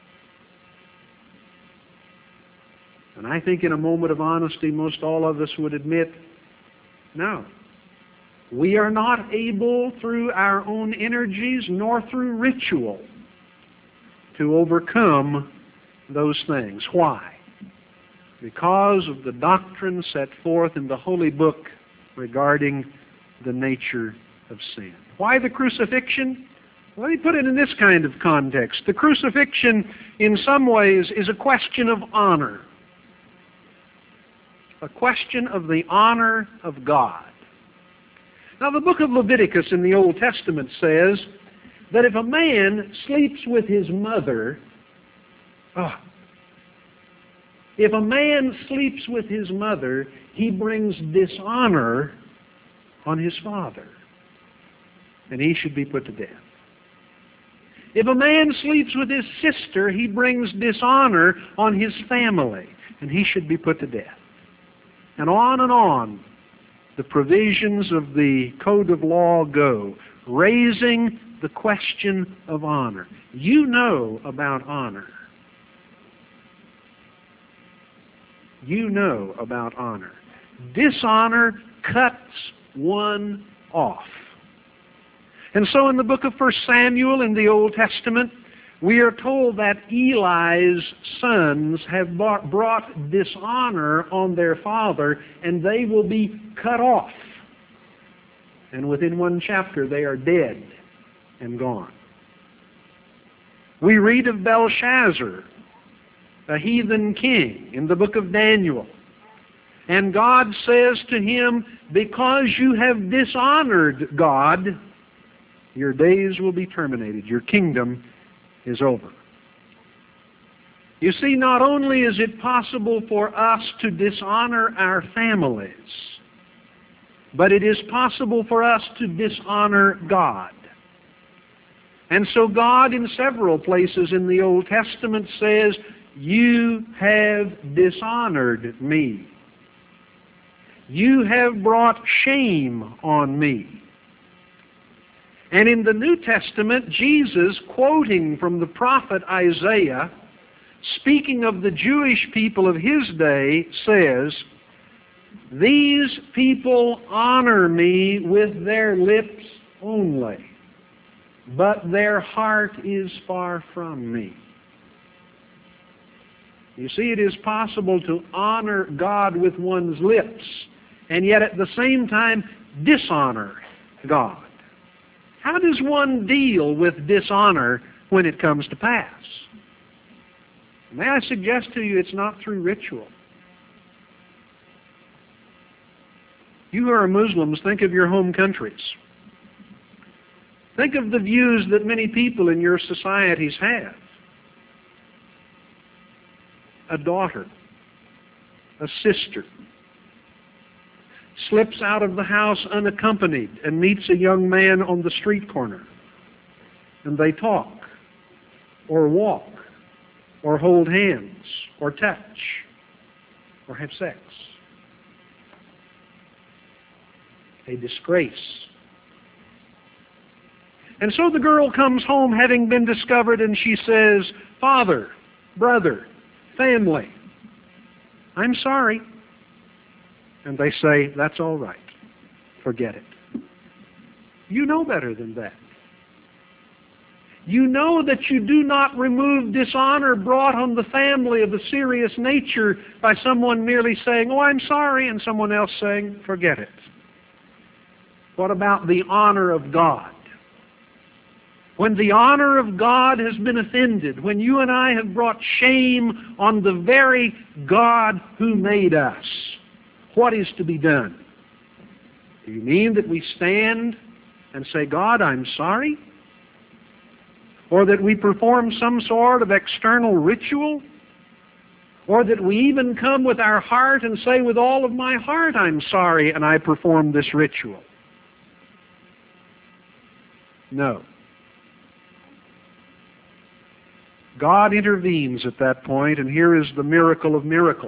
And I think in a moment of honesty, most all of us would admit, no. We are not able through our own energies nor through ritual to overcome those things. Why? Because of the doctrine set forth in the Holy Book regarding the nature of sin. Why the crucifixion? Let me put it in this kind of context. The crucifixion, in some ways, is a question of honor. a question of the honor of God. Now, the book of Leviticus in the Old Testament says that if a man sleeps with his mother, if a man sleeps with his mother, he brings dishonor on his father, and he should be put to death. If a man sleeps with his sister, he brings dishonor on his family, and he should be put to death. And on the provisions of the Code of Law go, raising the question of honor. You know about honor. You know about honor. Dishonor cuts one off. And so in the book of 1 Samuel in the Old Testament, we are told that Eli's sons have brought dishonor on their father, and they will be cut off. And within one chapter, they are dead and gone. We read of Belshazzar, a heathen king, in the book of Daniel. And God says to him, because you have dishonored God, your days will be terminated. Your kingdom is over. You see, not only is it possible for us to dishonor our families, but it is possible for us to dishonor God. And so God, in several places in the Old Testament, says, you have dishonored me. You have brought shame on me. And in the New Testament, Jesus, quoting from the prophet Isaiah, speaking of the Jewish people of his day, says, these people honor me with their lips only, but their heart is far from me. You see, it is possible to honor God with one's lips, and yet at the same time dishonor God. How does one deal with dishonor when it comes to pass? May I suggest to you, it's not through ritual. You who are Muslims, think of your home countries. Think of the views that many people in your societies have. A daughter, a sister, slips out of the house unaccompanied and meets a young man on the street corner. And they talk, or walk, or hold hands, or touch, or have sex. A disgrace. And so the girl comes home having been discovered, and she says, father, brother, family, I'm sorry. And they say, that's all right. Forget it. You know better than that. You know that you do not remove dishonor brought on the family of a serious nature by someone merely saying, oh, I'm sorry, and someone else saying, forget it. What about the honor of God? When the honor of God has been offended, when you and I have brought shame on the very God who made us, what is to be done? Do you mean that we stand and say, God, I'm sorry? Or that we perform some sort of external ritual? Or that we even come with our heart and say, with all of my heart, I'm sorry, and I perform this ritual? No. God intervenes at that point, and here is the miracle of miracles.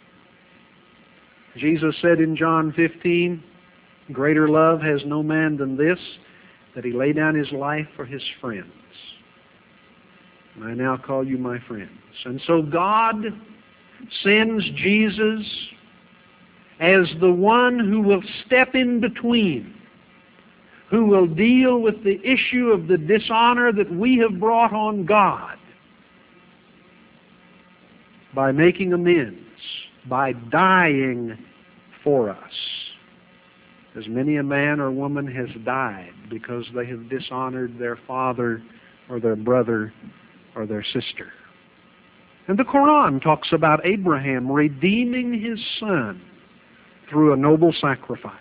Jesus said in John 15, greater love has no man than this, that he lay down his life for his friends. And I now call you my friends. And so God sends Jesus as the one who will step in between, who will deal with the issue of the dishonor that we have brought on God by making amends, by dying for us. As many a man or woman has died because they have dishonored their father or their brother or their sister. And the Quran talks about Abraham redeeming his son through a noble sacrifice.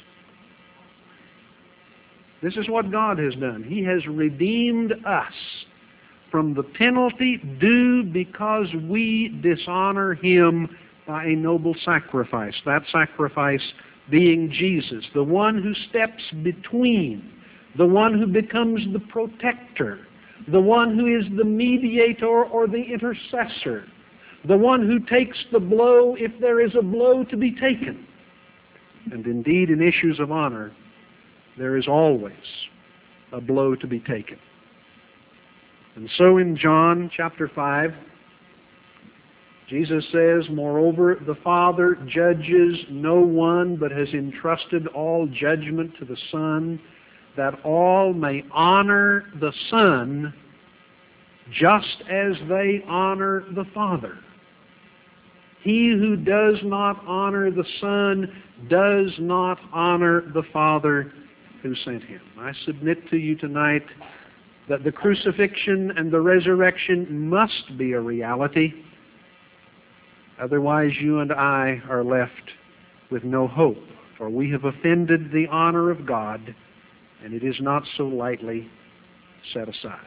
This is what God has done. He has redeemed us from the penalty due because we dishonor Him by a noble sacrifice. That sacrifice being Jesus, the one who steps between, the one who becomes the protector, the one who is the mediator or the intercessor, the one who takes the blow if there is a blow to be taken. And indeed, in issues of honor, there is always a blow to be taken. And so in John chapter 5, Jesus says, "Moreover, the Father judges no one, but has entrusted all judgment to the Son, that all may honor the Son just as they honor the Father. He who does not honor the Son does not honor the Father who sent Him." I submit to you tonight that the crucifixion and the resurrection must be a reality. Otherwise, you and I are left with no hope, for we have offended the honor of God, and it is not so lightly set aside.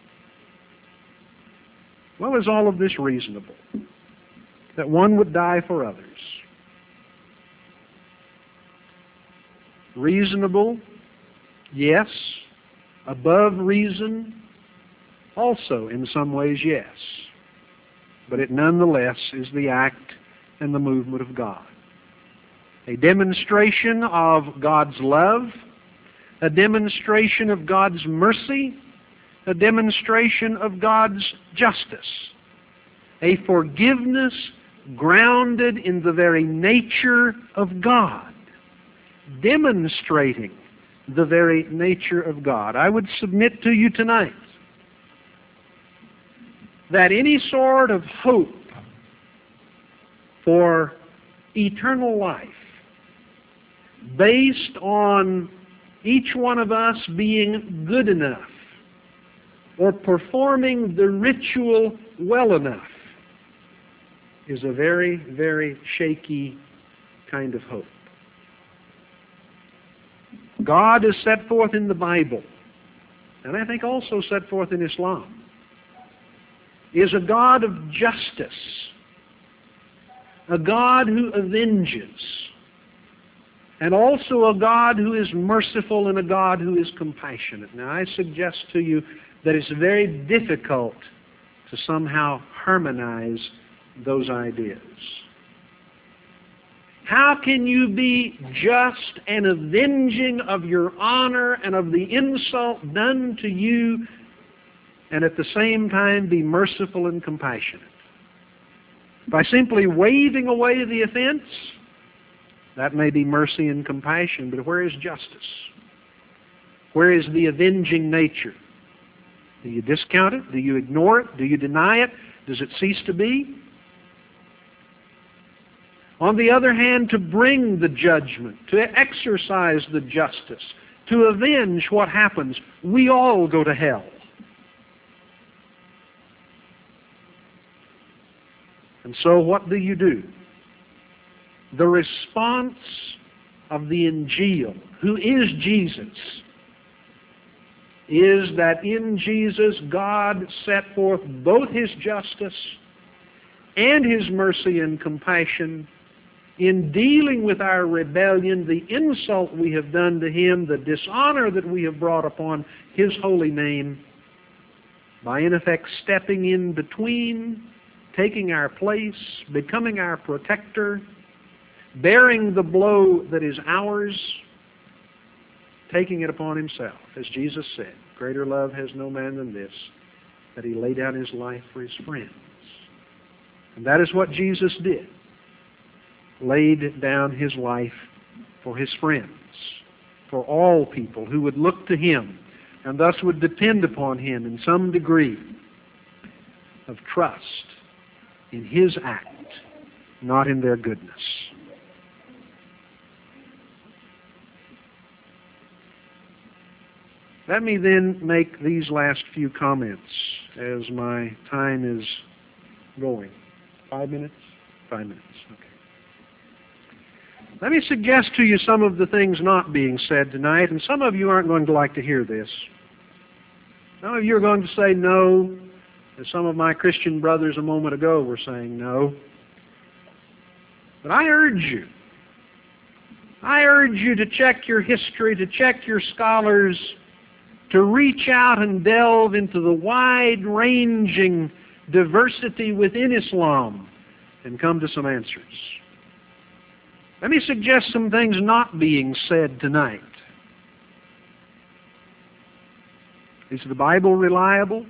Well, is all of this reasonable? That one would die for others? Reasonable? Yes. Above reason? Also, in some ways, yes. But it nonetheless is the act and the movement of God. A demonstration of God's love, a demonstration of God's mercy, a demonstration of God's justice, a forgiveness grounded in the very nature of God, demonstrating the very nature of God. I would submit to you tonight that any sort of hope for eternal life based on each one of us being good enough or performing the ritual well enough is a very, very shaky kind of hope. God is set forth in the Bible, and I think also set forth in Islam, is a God of justice, a God who avenges, and also a God who is merciful and a God who is compassionate. Now, I suggest to you that it's very difficult to somehow harmonize those ideas. How can you be just and avenging of your honor and of the insult done to you and at the same time be merciful and compassionate? By simply waving away the offense, that may be mercy and compassion, but where is justice? Where is the avenging nature? Do you discount it? Do you ignore it? Do you deny it? Does it cease to be? On the other hand, to bring the judgment, to exercise the justice, to avenge what happens, we all go to hell. And so what do? The response of the Injil, who is Jesus, is that in Jesus God set forth both His justice and His mercy and compassion in dealing with our rebellion, the insult we have done to Him, the dishonor that we have brought upon His holy name, by in effect stepping in between, taking our place, becoming our protector, bearing the blow that is ours, taking it upon Himself. As Jesus said, greater love has no man than this, that He lay down His life for His friends. And that is what Jesus did. Laid down His life for His friends, for all people who would look to Him and thus would depend upon Him in some degree of trust in His act, not in their goodness. Let me then make these last few comments as my time is going. 5 minutes? 5 minutes, okay. Let me suggest to you some of the things not being said tonight, and some of you aren't going to like to hear this. Some of you are going to say no, as some of my Christian brothers a moment ago were saying no. But I urge you to check your history, to check your scholars, to reach out and delve into the wide-ranging diversity within Islam and come to some answers. Let me suggest some things not being said tonight. Is the Bible reliable?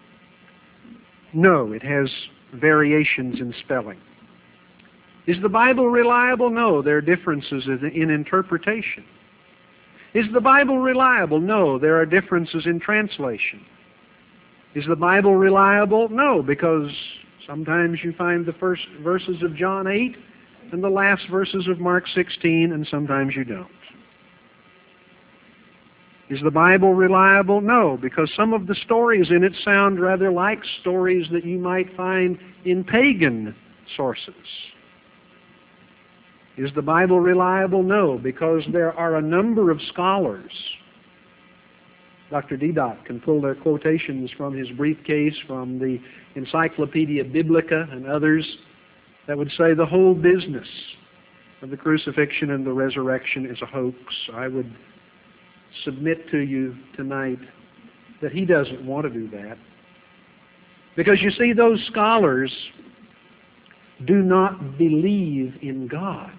No, it has variations in spelling. Is the Bible reliable? No, there are differences in interpretation. Is the Bible reliable? No, there are differences in translation. Is the Bible reliable? No, because sometimes you find the first verses of John 8 and the last verses of Mark 16, and sometimes you don't. Is the Bible reliable? No, because some of the stories in it sound rather like stories that you might find in pagan sources. Is the Bible reliable? No, because there are a number of scholars. Dr. Deedat can pull their quotations from his briefcase, from the Encyclopedia Biblica and others, that would say the whole business of the crucifixion and the resurrection is a hoax. I would submit to you tonight that he doesn't want to do that. Because you see, those scholars do not believe in God.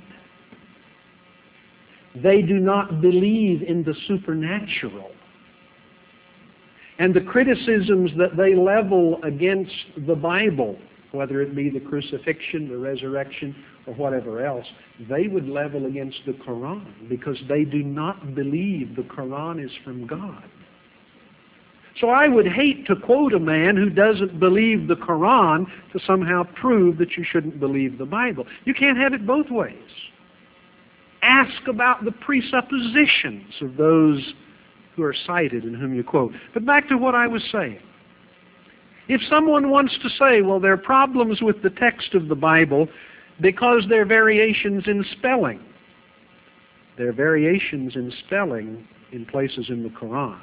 They do not believe in the supernatural. And the criticisms that they level against the Bible, whether it be the crucifixion, the resurrection, or whatever else, they would level against the Quran, because they do not believe the Quran is from God. So I would hate to quote a man who doesn't believe the Quran to somehow prove that you shouldn't believe the Bible. You can't have it both ways. Ask about the presuppositions of those who are cited and whom you quote. But back to what I was saying. If someone wants to say, well, there are problems with the text of the Bible because there are variations in spelling. There are variations in spelling in places in the Quran.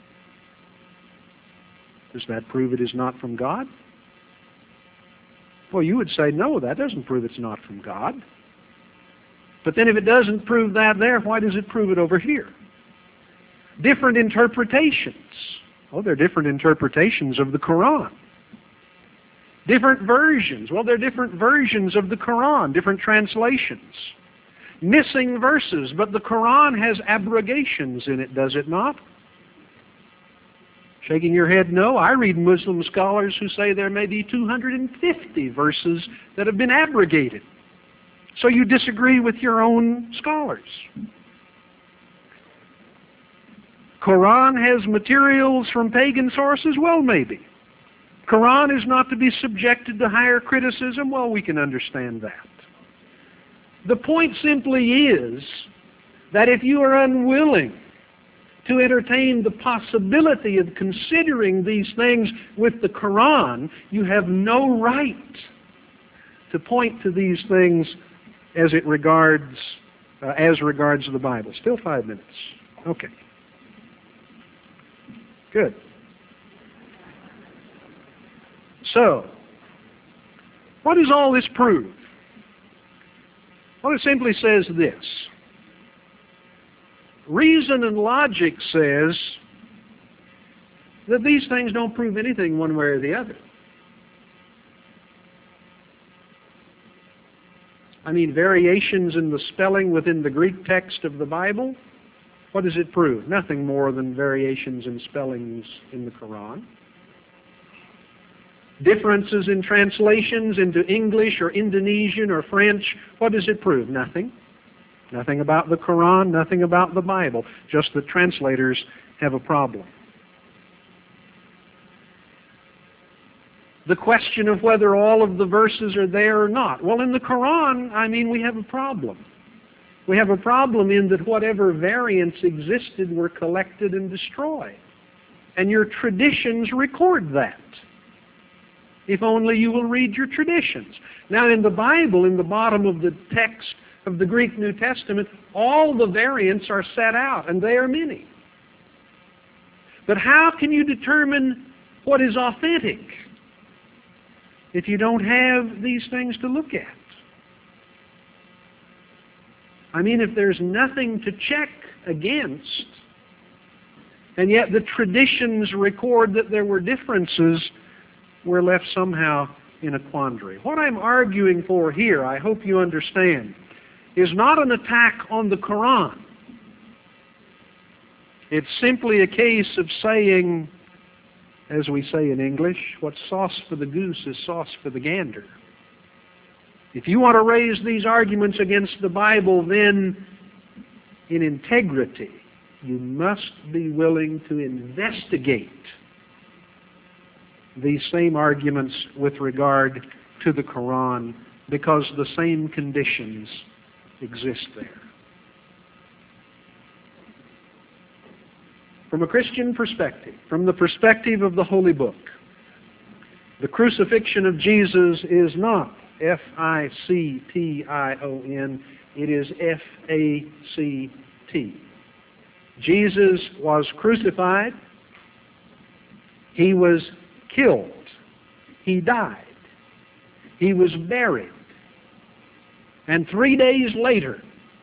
Does that prove it is not from God? Well, you would say, no, that doesn't prove it's not from God. But then if it doesn't prove that there, why does it prove it over here? Different interpretations. Oh, there are different interpretations of the Quran. Different versions. Well, there are different versions of the Quran, different translations. Missing verses, but the Quran has abrogations in it, does it not? Shaking your head, no. I read Muslim scholars who say there may be 250 verses that have been abrogated. So you disagree with your own scholars. Quran has materials from pagan sources? Well, maybe. Quran is not to be subjected to higher criticism? Well, we can understand that. The point simply is that if you are unwilling to entertain the possibility of considering these things with the Quran, you have no right to point to these things as regards the Bible. Still 5 minutes. Okay. Good. So, what does all this prove? Well, it simply says this. Reason and logic says that these things don't prove anything one way or the other. I mean, variations in the spelling within the Greek text of the Bible, what does it prove? Nothing more than variations in spellings in the Quran. Differences in translations into English or Indonesian or French, what does it prove? Nothing. Nothing about the Quran, nothing about the Bible, just that translators have a problem. The question of whether all of the verses are there or not. Well, in the Quran, I mean, we have a problem. We have a problem in that whatever variants existed were collected and destroyed. And your traditions record that. If only you will read your traditions. Now, in the Bible, in the bottom of the text of the Greek New Testament, all the variants are set out, and they are many. But how can you determine what is authentic if you don't have these things to look at? I mean, if there's nothing to check against, and yet the traditions record that there were differences, we're left somehow in a quandary. What I'm arguing for here, I hope you understand, is not an attack on the Quran. It's simply a case of saying, as we say in English, what's sauce for the goose is sauce for the gander. If you want to raise these arguments against the Bible, then in integrity, you must be willing to investigate these same arguments with regard to the Quran, because the same conditions exist there. From a Christian perspective, from the perspective of the Holy Book, the crucifixion of Jesus is not F-I-C-T-I-O-N, it is F-A-C-T. Jesus was crucified, he was killed, he died, he was buried, and 3 days later,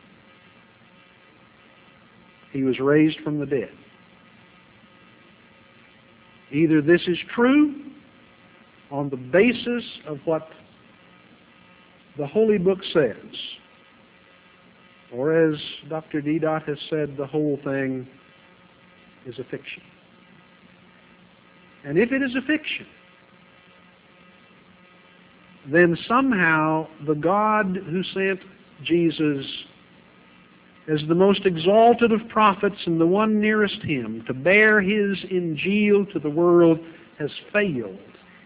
he was raised from the dead. Either this is true on the basis of what the Holy Book says, or as Dr. D. has said, the whole thing is a fiction. And if it is a fiction, then somehow the God who sent Jesus as the most exalted of prophets and the one nearest him to bear his Injil to the world has failed.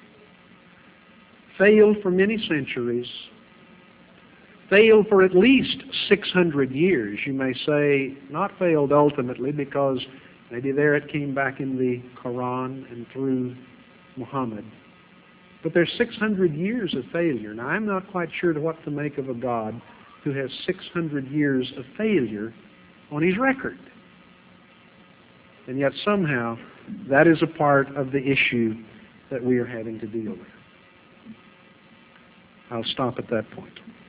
Failed for many centuries. Failed for at least 600 years. You may say, not failed ultimately, because maybe there it came back in the Quran and through Muhammad. But there's 600 years of failure. Now, I'm not quite sure what to make of a God who has 600 years of failure on his record. And yet somehow that is a part of the issue that we are having to deal with. I'll stop at that point.